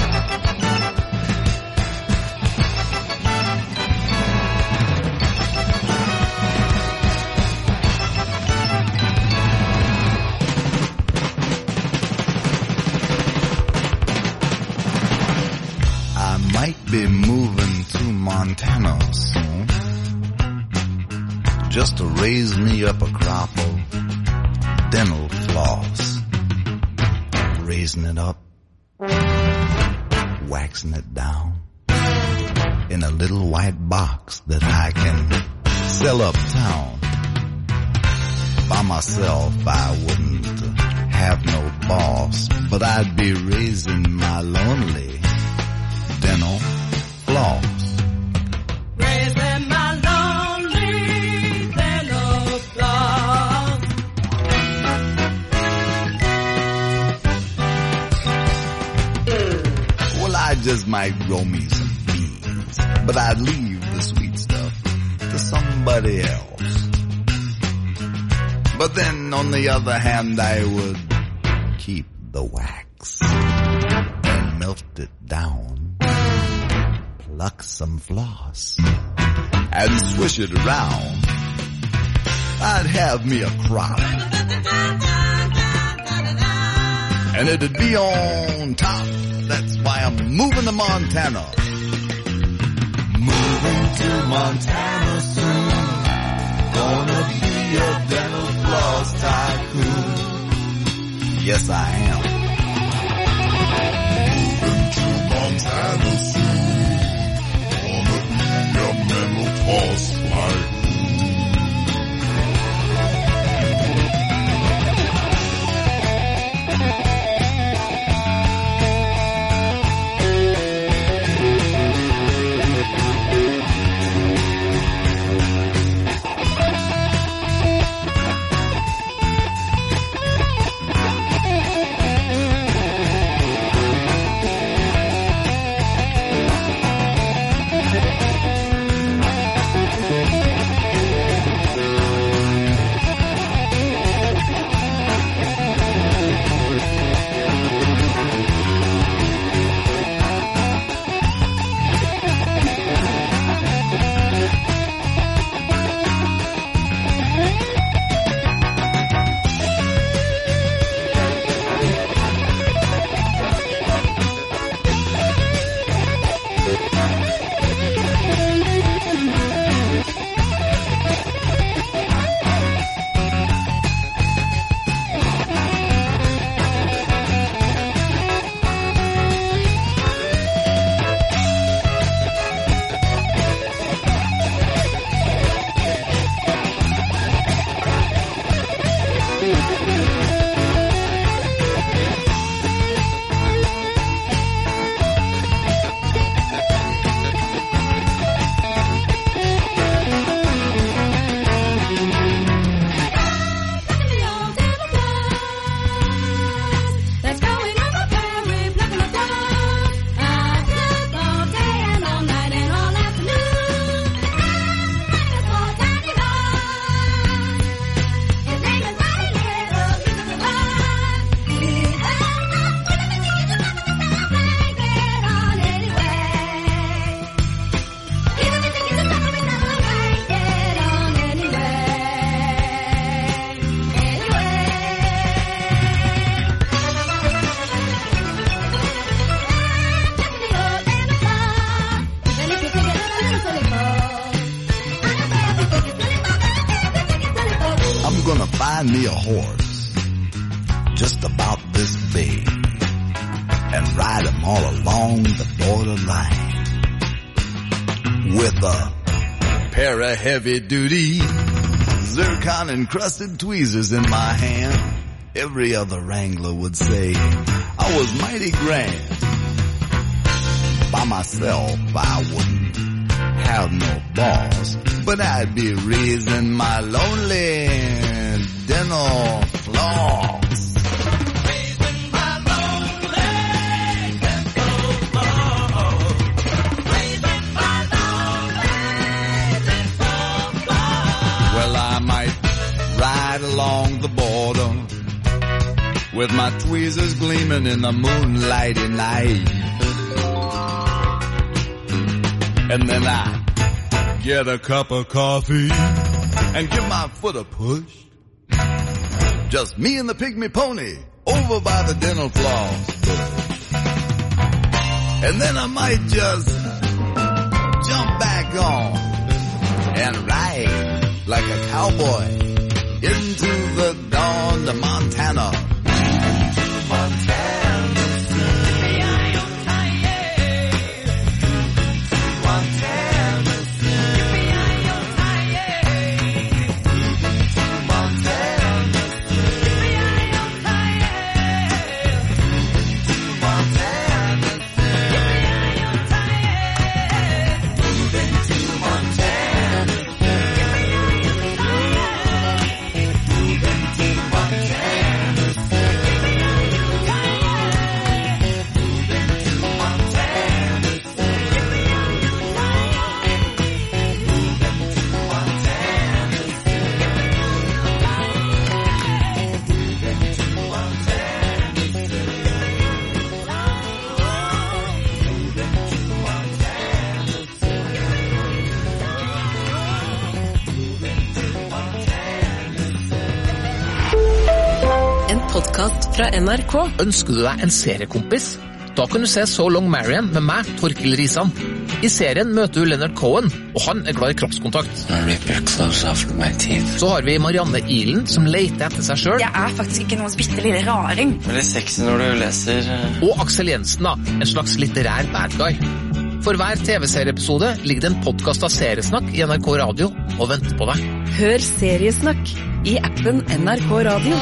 Be moving to Montana soon, just to raise me up a crop of dental floss, raising it up, waxing it down in a little white box that I can sell uptown. By myself I wouldn't have no boss, but I'd be raising my lonely dental floss. Raising my lonely dental floss. Well, I just might grow me some beans, but I'd leave the sweet stuff to somebody else. But then, on the other hand, I would keep the wax and melt it down. Pluck some floss and swish it around. I'd have me a crop, and it'd be on top. That's why I'm moving to Montana. Moving to Montana soon. Gonna be a dental floss tycoon. Yes, I am. Moving to Montana soon. Gonna be a dental floss find me a horse just about this big and ride him all along the borderline with a pair of heavy-duty zircon-encrusted tweezers in my hand. Every other wrangler would say I was mighty grand. By myself, I wouldn't have no boss, but I'd be raising my lonely dental floss. Raising my lonely dental floss. Raising my lonely dental floss. Well, I might ride along the border with my tweezers gleaming in the moonlighty night. And then I get a cup of coffee and give my foot a push. Just me and the pygmy pony over by the dental floss bush. And then I might just jump back on and ride like a cowboy into the dawn to Montana. Montana. Podcast fra N R K. Ønsker du deg en seriekompis? Da kan du se So Long Marian med meg, Torkild Risan. I serien møter du Leonard Cohen, og han er glad i kroppskontakt. Så har vi Marianne Ihlen, som leter etter seg selv. Jeg er faktisk ikke noen bittelille raring. Veldig sexy når du leser. Og Aksel Jensen da, en slags litterær bad guy. For hver T V-serieepisode ligger det en podcast av seriesnakk i N R K Radio og venter på deg. Hør seriesnakk i appen N R K Radio.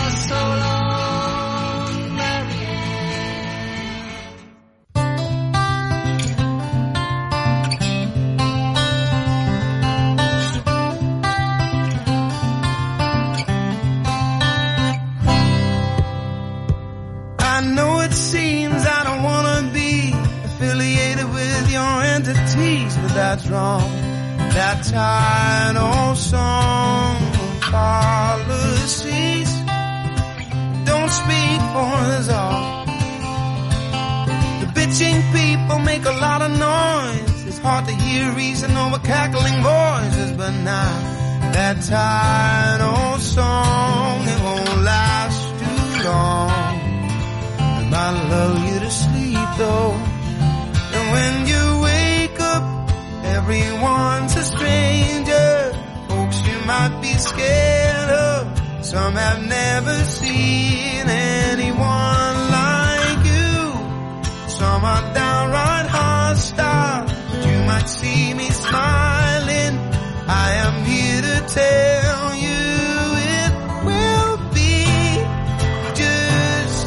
That's wrong. That tired old song of policies don't speak for us all. The bitching people make a lot of noise. It's hard to hear reason over cackling voices, but now that tired old song, it won't last too long. It might lull you to sleep though, and when you wake up, everyone's a stranger. Folks you might be scared of. Some have never seen anyone like you. Some are downright hostile, but you might see me smiling. I am here to tell you it will be just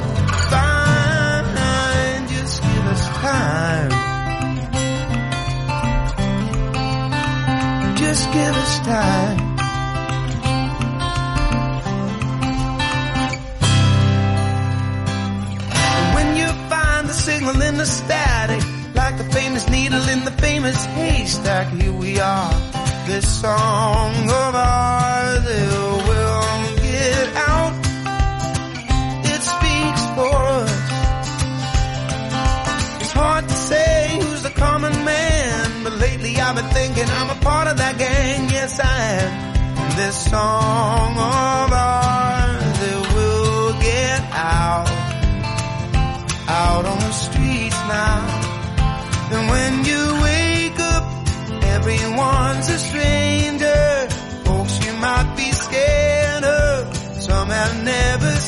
fine. Just give us time. Just give us time. When you find the signal in the static, like the famous needle in the famous haystack, here we are. This song of ours, it will get out. It speaks for us. It's hard to say who's the common man, but lately I've been thinking I'm a part of that gang. Yes, I am. This song of ours, it will get out, out on the streets now. And when you wake up, everyone's a stranger. Folks you might be scared of. Some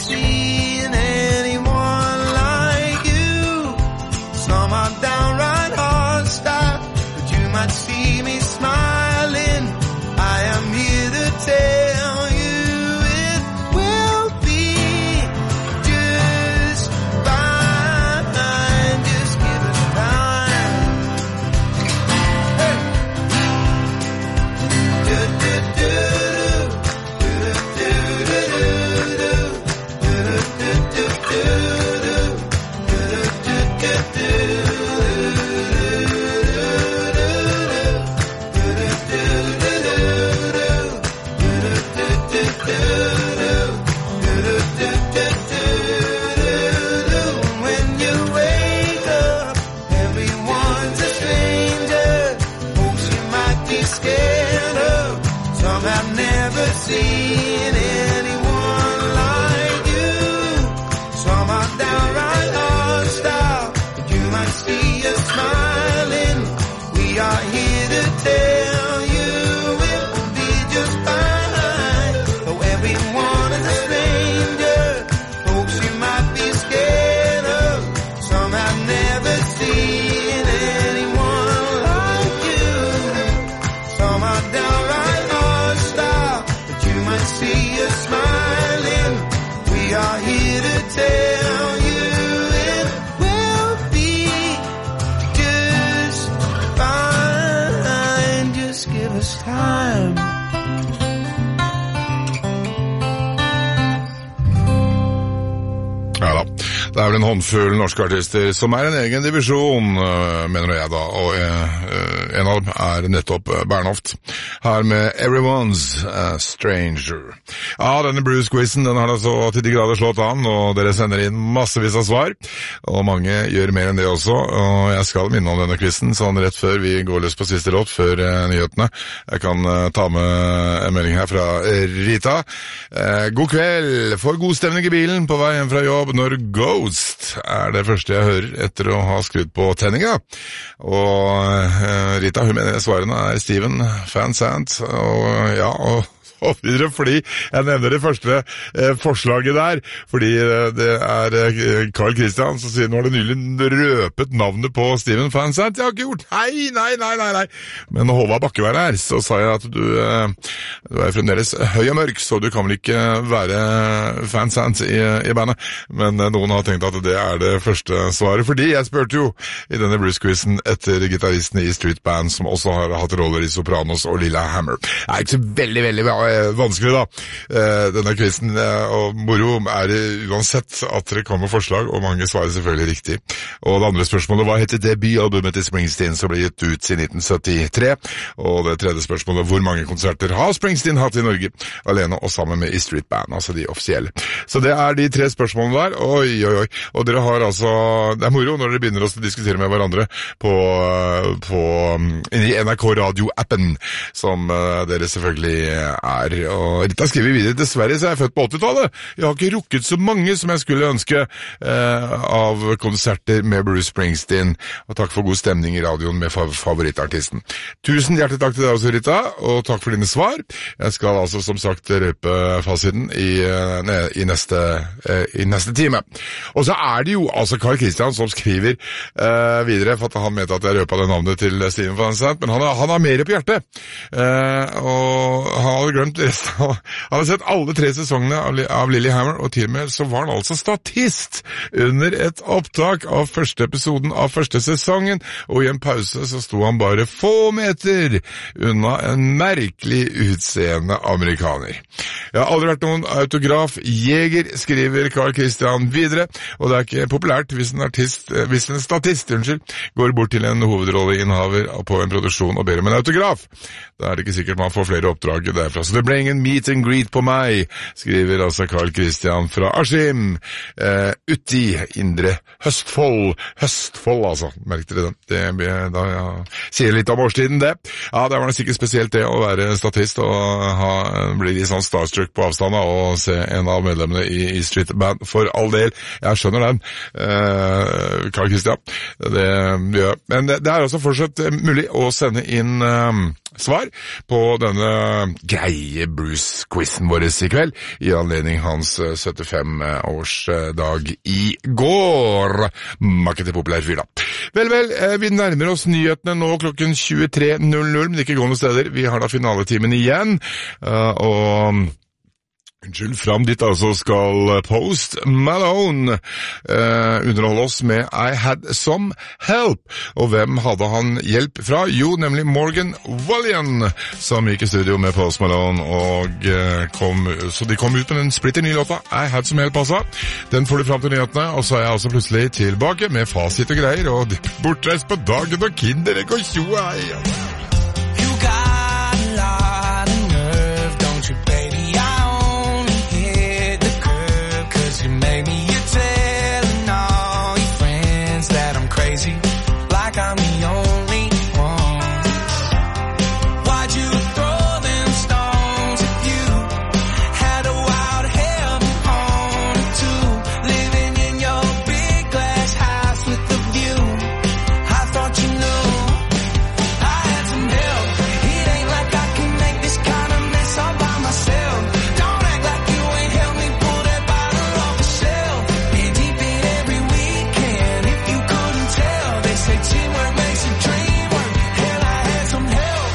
seen anyone like you. Some are downright hostile, but you might see me smiling. I am here to tell you it will be just fine. Just give us time. Hey. Do, do, do, do, do, do, do, do, do, do, do, do, do, do, when you wake up, everyone's a stranger. Folks you might be scared of. Some have never seen anyone like you. Some are downright hostile, but you might see us smiling. We are here to tell you it will be just fine. Though everyone is a stranger, folks you might be scared of. Some have never seen anyone like you. Some are downright hostile, but you might see us smiling. We are here to tell you it will be just fine. Just give us time. Ja da, det er vel en håndfull norske artister som er en egen divisjon, øh, mener jeg da, og øh, en av dem er nettopp Bernhoft. Her med Everyone's a Stranger. Ja, denne Bruce-quizen, den har altså til de grader slått an, og dere sender inn massevis av svar, og mange gjør mer enn det også, og jeg skal minne om denne quizen, sånn rett før vi går løs på siste låt, før eh, nyhetene. Jeg kan eh, ta med en melding her fra Rita. Eh, god kveld, for god stemning i bilen på vei hjem fra jobb når Ghost er det første jeg hører etter å ha skrudd på tenninga. Og eh, Rita, hun mener svarene er Steven Van Sant, og ja, og og videre, fordi jeg nevner det første eh, forslaget der, fordi eh, det er eh, Carl Christian som sier, nå har du nylig røpet navnet på Steven Van Sant. Jeg har ikke gjort, nei, nei, nei, nei, nei. Men når Håvard Bakkevær er her, så sa jeg at du, eh, du er fremdeles høy og mørk, så du kan vel ikke være Van Sant i, i bandet. Men eh, noen har tenkt at det er det første svaret, fordi jeg spurte jo i denne Bruce-quizen etter gitaristene i Street Band, som også har hatt roller i Sopranos og Lillehammer. Det er ikke så veldig, veldig bra vanskelig da, denne quizen, og moro er det uansett at dere kommer med forslag, og mange svarer selvfølgelig riktig. Og det andre spørsmålet, hva heter debutalbumet til Springsteen som ble gitt ut i nitten syttitre? Og det tredje spørsmålet, hvor mange konserter har Springsteen hatt i Norge, alene og sammen med E Street Band, altså de offisielle? Så det er de tre spørsmålene der, oi, oi, oi, og dere har altså, det er moro når dere begynner å diskutere med hverandre på, på i N R K Radio-appen, som dere selvfølgelig er. Og Rita skriver videre, dessverre så er jeg født på åttitallet. Jeg har ikke rukket så mange som jeg skulle ønske eh, av konserter med Bruce Springsteen. Og takk for god stemning i radioen med favorittartisten. Tusen hjertelig takk til deg også, Rita, og takk for dine svar. Jeg skal altså som sagt røpe fasiten i, ne, i, neste, eh, i neste time. Og så er det jo altså Carl Christian som skriver eh, videre, for at han mente at jeg røpa det navnet til Steven Van Sant, men han, han har mer på hjertet. Eh, og han hadde glemt resten. Han hadde sett alle tre sesongene av, av Lillehammer, og til og med så var han altså statist under et opptak av første episoden av første sesongen, og i en pause så sto han bare få meter unna en merkelig utseende amerikaner. Jeg har aldri vært noen autografjeger, skriver Carl Christian videre, og det er ikke populært hvis en artist, hvis en statist, unnskyld, går bort til en hovedrolleinnehaver på en produksjon og ber om en autograf. Da er det ikke sikkert man får flere oppdrag derfra, så det ble ingen meet and greet på meg, skriver altså Carl Christian fra Askim, eh, uti Indre Høstfold. Høstfold, altså. Merkte dere det? Det da, ja, sier litt om årstiden, det. Ja, det var det sikkert spesielt det å være statist og ha, bli litt sånn starstruck på avstand og se en av medlemmene i, i Street Band. For all del, jeg skjønner den, eh, Carl Christian. Det gjør. Men det, det er altså fortsatt mulig å sende inn eh, svar på denne greie Bruce-quizen vår i kveld, i anledning hans syttifem-årsdag i går. Makke til populær fyr da. Vel, vel, vi nærmer oss nyhetene nå klokken tjuetre null null, men ikke gå noen steder. Vi har da finaletimen igjen, og... Unnskyld, fram dit altså skal Post Malone uh, underholde oss med I Had Some Help. Og hvem hadde han hjelp fra? Jo, nemlig Morgan Wallen, som gikk i studio med Post Malone, og uh, kom, så de kom ut med den splitter nye låta I Had Some Help altså. Den får du fram til nyhetene, og så er jeg altså plutselig tilbake med fasit og greier, og bortreist på dagen og kinderegg og tjoa. You got a lot of nerve, don't you, baby? Maybe you're telling all your friends that I'm crazy, like I'm the only one. Why'd you throw them stones if you had a wild hell on it too? Living in your big glass house with a view. I thought you knew I had some help. It ain't like I can make this kind of mess all by myself. Don't act like you ain't helped me pull that bottle off the shelf. Been deep in every weekend, if you couldn't tell. They say teamwork makes a dream work. Hell, I had some help.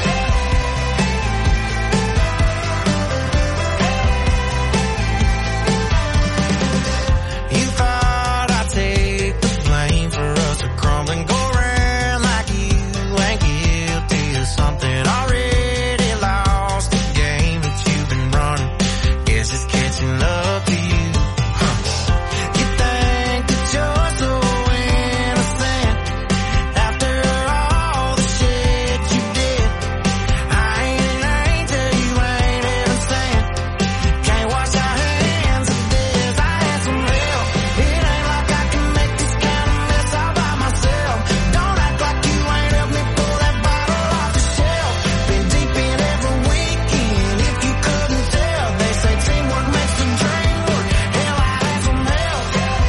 You thought I'd take the blame for us to crumble and go around like you ain't guilty of something. Already lost the game that you've been running. Guess it's catching up to you. Huh. You think that you're so innocent after all the shit you did. I ain't an angel, you ain't innocent. Can't wash your hands of this. I had some help. It ain't like I can make this kind of mess all by myself. Don't act like you ain't helped me pull that bottle off the shelf. Been deep in every weekend, if you couldn't tell. They say teamwork makes the dream work. Hell, I had some help.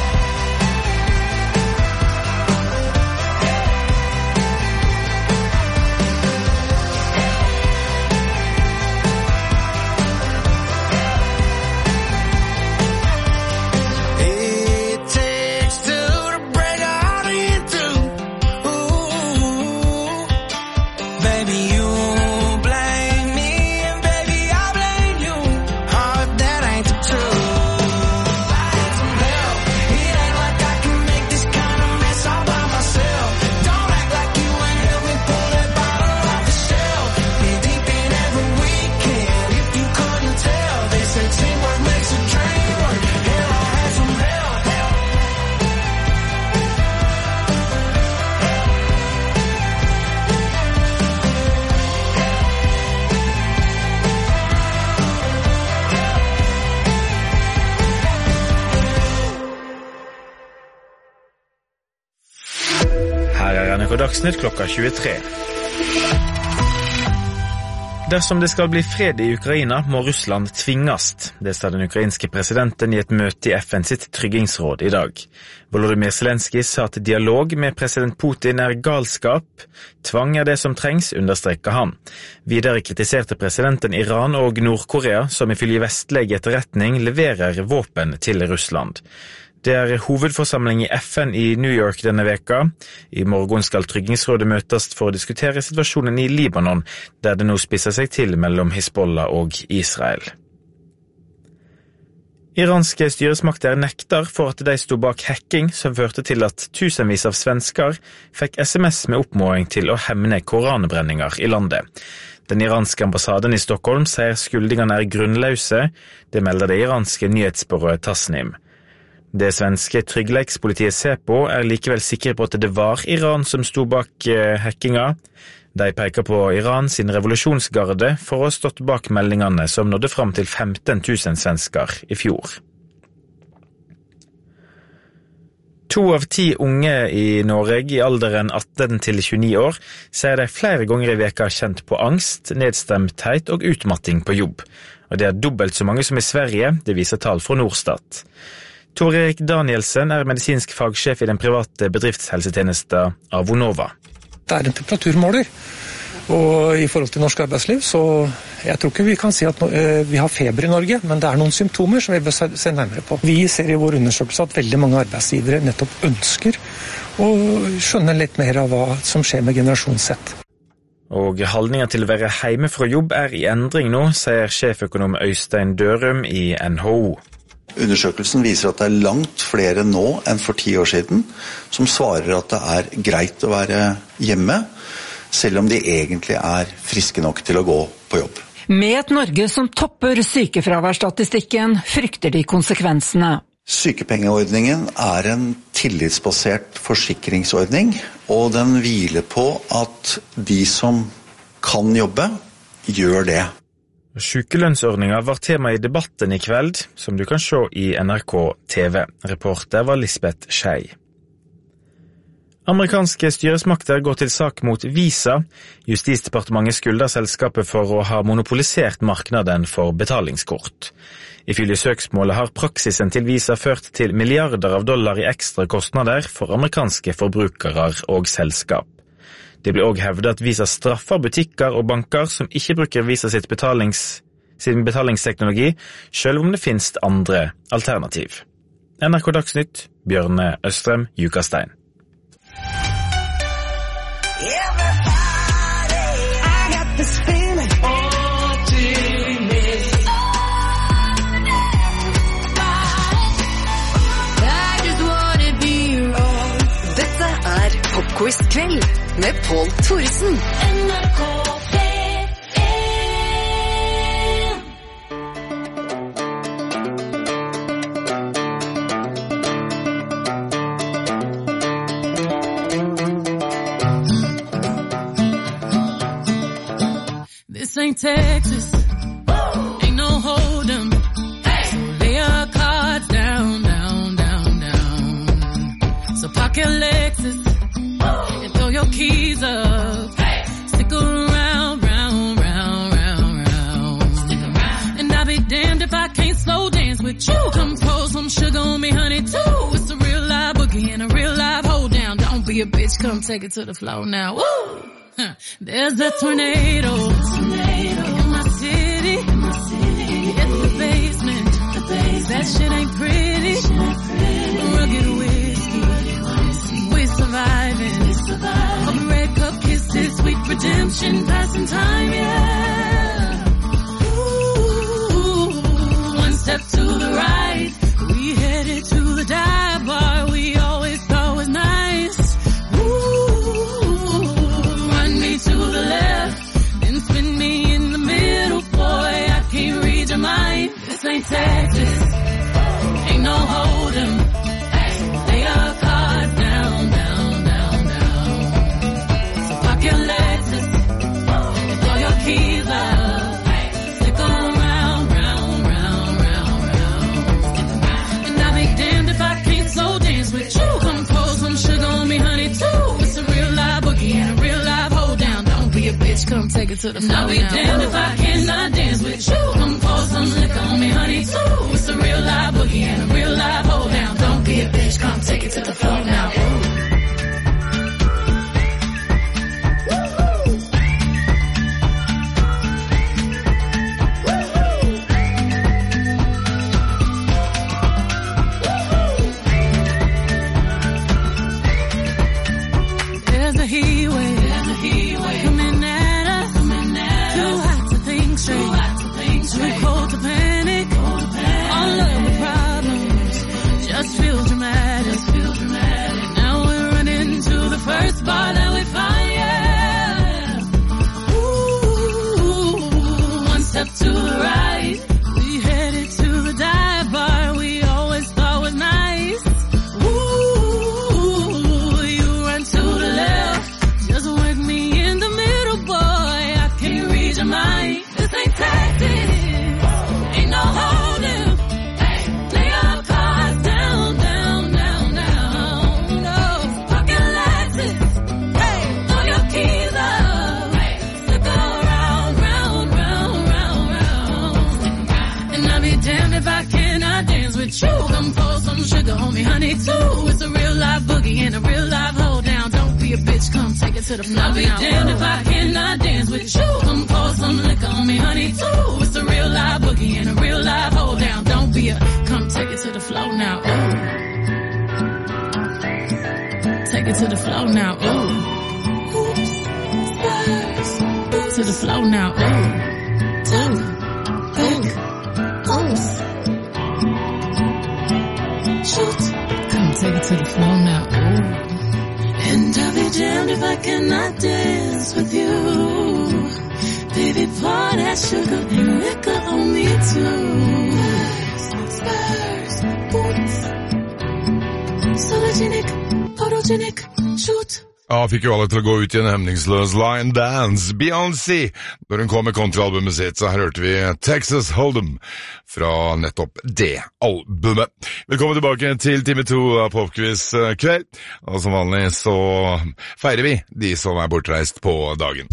It takes two to break a heart in two. Ooh, baby, you blame me, and baby, I blame you. Oh, if that ain't the truth. I had some help. It ain't like I can make this kind of mess all by myself. Don't act like you ain't helped me pull that bottle off the shelf. Been deep in every weekend, if you couldn't tell. They say teamwork makes a dream work. Hell, I had some help. Her er N R K Dagsnytt klokka tjuetre. Dersom det skal bli fred i Ukraina, må Russland tvinges. Det sa den ukrainske presidenten i et møte i F N sitt tryggingsråd i dag. Volodymyr Zelenskyj sa at dialog med president Putin er galskap. Tvang er det som trengs, understreker han. Videre kritiserte presidenten Iran og Nord-Korea, som ifølge vestlig etterretning leverer våpen til Russland. Det er hovedforsamling i F N i New York denne veka. I morgen skal tryggingsrådet møtes for å diskutere situasjonen i Libanon, der det nå spisser seg til mellom Hizbollah og Israel. Iranske styresmakter nekter for at de sto bak hacking som førte til at tusenvis av svensker fikk S M S med oppmåling til å hemne koranbrenninger i landet. Den iranske ambassaden i Stockholm sier skuldingene er grunnløse. Det melder det iranske nyhetsbyrået Tasnim. Det svenske tryggleikspolitiet Säpo er likevel sikre på at det var Iran som sto bak hackinga. De peker på Iran sin revolusjonsgarde for å ha stått bak meldingene som nådde fram til femten tusen svensker i fjor. To av ti unge i Norge i alderen atten til tjueni år sier de flere ganger i veka kjent på angst, nedstemthet og utmatting på jobb. Og det er dobbelt så mange som i Sverige, det viser tall fra Norstat. Tor Erik Danielsen er medisinsk fagsjef i den private bedriftshelsetjenesten Avonova. Det er en temperaturmåler, Og i forhold til norsk arbeidsliv, så jeg tror ikke vi kan si at no, eh, vi har feber i Norge, men det er noen symptomer som vi bør se, se nærmere på. Vi ser i vår undersøkelse at veldig mange arbeidsgivere nettopp ønsker å skjønne litt mer av hva som skjer med generasjon Z. Og holdningen til å være hjemme fra jobb er i endring nå, sier sjeføkonom Øystein Dørum i N H O. Undersøkelsen viser at det er langt flere nå enn for ti år siden som svarer at det er greit å være hjemme, selv om de egentlig er friske nok til å gå på jobb. Med et Norge som topper sykefraværsstatistikken, frykter de konsekvensene. Sykepengeordningen er en tillitsbasert forsikringsordning, og den hviler på at de som kan jobbe, gjør det. Sykelønnsordninga var tema i debatten i kveld, som du kan se i N R K T V. Reporter var Lisbeth Skei. Amerikanske styresmakter går til sak mot Visa. Justisdepartementet skylder selskapet for å ha monopolisert marknaden for betalingskort. Ifølge søksmålet har praksisen til Visa ført til milliarder av dollar i ekstra kostnader for amerikanske forbrukere og selskap. Det blir også hevdet at Visa straffer butikker og banker som ikke bruker Visa sitt betalings, sin betalingsteknologi, selv om det finnes andre alternativ. N R K Dagsnytt, Bjørne Østrem, Jukastein. Dette er Popquiz-kveld med Pål Thoresen. N R K This ain't Texas, ain't no hold'em. So lay your cards down, down, down, down. So park your Lexus and throw your keys up. Stick around, round, round, round, round. Stick around. And I'll be damned if I can't slow dance with you. Come pour some sugar on me, honey, too. It's a real live boogie and a real live hold down. Don't be a bitch, come take it to the floor now. Woo! There's a tornado, tornado in my city, in my city. It's the basement, the basement. That shit ain't pretty, shit ain't pretty. Rugged whiskey, whiskey. We're surviving, we're surviving. Over red cup kisses, sweet redemption, passing time, yeah. Ooh, one step to the right, we headed to the dive bar we always thought was nice. To the left, then spin me in the middle, boy, I can't read your mind. This ain't Texas, ain't no hold'em. Lay your cards down, down, down, down. So park your Lexus and throw your keys up. Stick around, round, round, round, round. And I'll be damned if I can't slow dance with you. Come pour some sugar on me, honey, too. It's a real live boogie and a real live hold down. Don't be a bitch, come take it to the floor. I'll be damned if I cannot dance with you. Come pour some liquor on me, honey, too. It's a real live boogie and a real live hold down. Don't be a bitch, come take it to the floor now. There's a heat wave, there's a heat wave coming at us, coming at too hot to think straight, too hot to think straight, too cold to panic, cold to panic. All of the problems just feel dramatic, just feel dramatic. Now we're running to the first bar that we find, yeah. Ooh, one step to the right, we headed to the dive bar we always thought was nice. Ooh, you run to the left, just work me in take it to the floor. I'll be damned if I cannot dance with you. Come pour some liquor on me, honey, too. It's a real live boogie and a real live hold down. Don't be a, come take it to the floor now, ooh. Take it to the floor now, ooh. Oops, to the floor now, ooh. Ooh, ooh, oops. Shoot, come take it to the floor now, ooh. And I'll be damned if I cannot dance with you. Baby, pour that sugar and liquor on me too. Spurs, boots, sologenic, photogenic, shoot. Ja, fikk jo alle til å gå ut i en hemningsløs line dance. Beyoncé, når hun kom med countryalbumet sitt, så her hørte vi Texas Hold'em fra nettopp det albumet. Velkommen tilbake til time to av Popquiz kveld, og som vanlig så feirer vi de som er bortreist på dagen.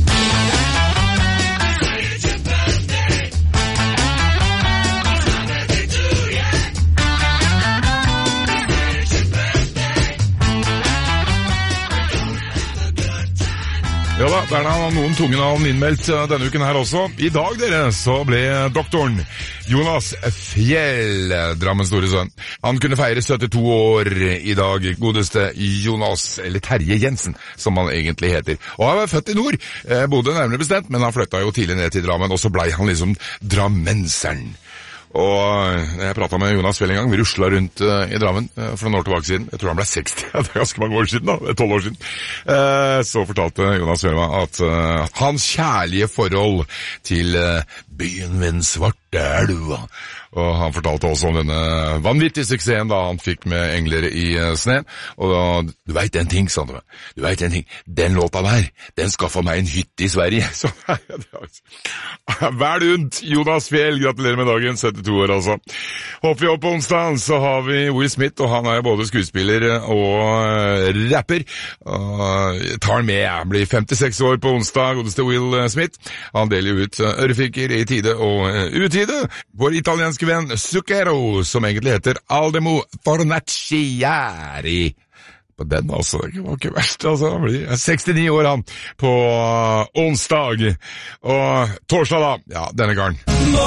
Ja da, der er noen tunge navn innmeldt denne uken her også. I dag, dere, så ble doktoren Jonas Fjell, Drammens store sønn. Han kunne feire syttito år i dag, godeste Jonas, eller Terje Jensen, som han egentlig heter. Og han var født i nord, bodde nærmere bestemt, men han flyttet jo tidlig ned til Drammen, og så ble han liksom drammenseren. Og jeg pratet med Jonas Fjell en gang, vi ruslet rundt uh, i Drammen uh, for noen år tilbake siden. Jeg tror han ble seksti, det er ganske mange år siden da, det er tolv år siden. Uh, så fortalte Jonas Fjell meg at uh, hans kjærlige forhold til uh, byen ved den svarte elva. Og han fortalte også om denne vanvittige suksessen da han fikk med Engler i uh, sneen. Og da, du vet en ting, sa han til meg. Du vet en ting, den låta der, den skaffet meg en hytte i Sverige. Så vær lunt, Jonas Fjell, gratulerer med dagen, syttito år altså. Hopper vi opp på onsdag, så har vi Will Smith, og han er både skuespiller og uh, rapper. Og tar han med, han blir femtiseks år på onsdag, godeste Will Smith. Han deler jo ut uh, ørefikker i tide og uh, utide. Vår italienske venn Zucchero, som egentlig heter Aldemo Fornaciari. På den altså, det var ikke verst, altså. Han blir sekstini år han på uh, onsdag. Og torsdag da, ja, denne gangen.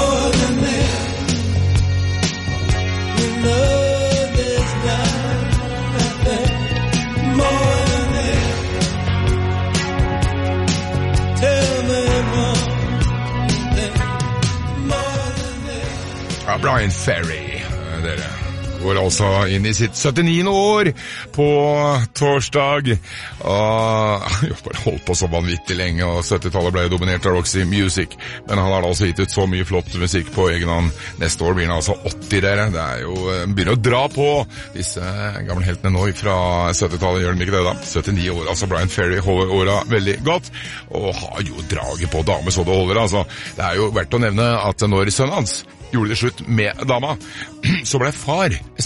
Ja, Brian Ferry, dere. Går altså inn i sitt syttiniende år på torsdag. Og han har bare holdt på så vanvittig lenge, og syttitallet ble dominert av Roxy Music. Men han har da også gitt ut så mye flott musikk på egen hånd. Neste år blir han altså åtti, dere. Det er jo, begynner å dra på disse gamle heltene nå fra syttitallet, gjør de ikke det da? syttini år, altså Brian Ferry holder åra veldig godt, og har jo draget på dame så det holder, altså. Det er jo verdt å nevne at når sønnen hans gjorde det slutt med dama, så ble far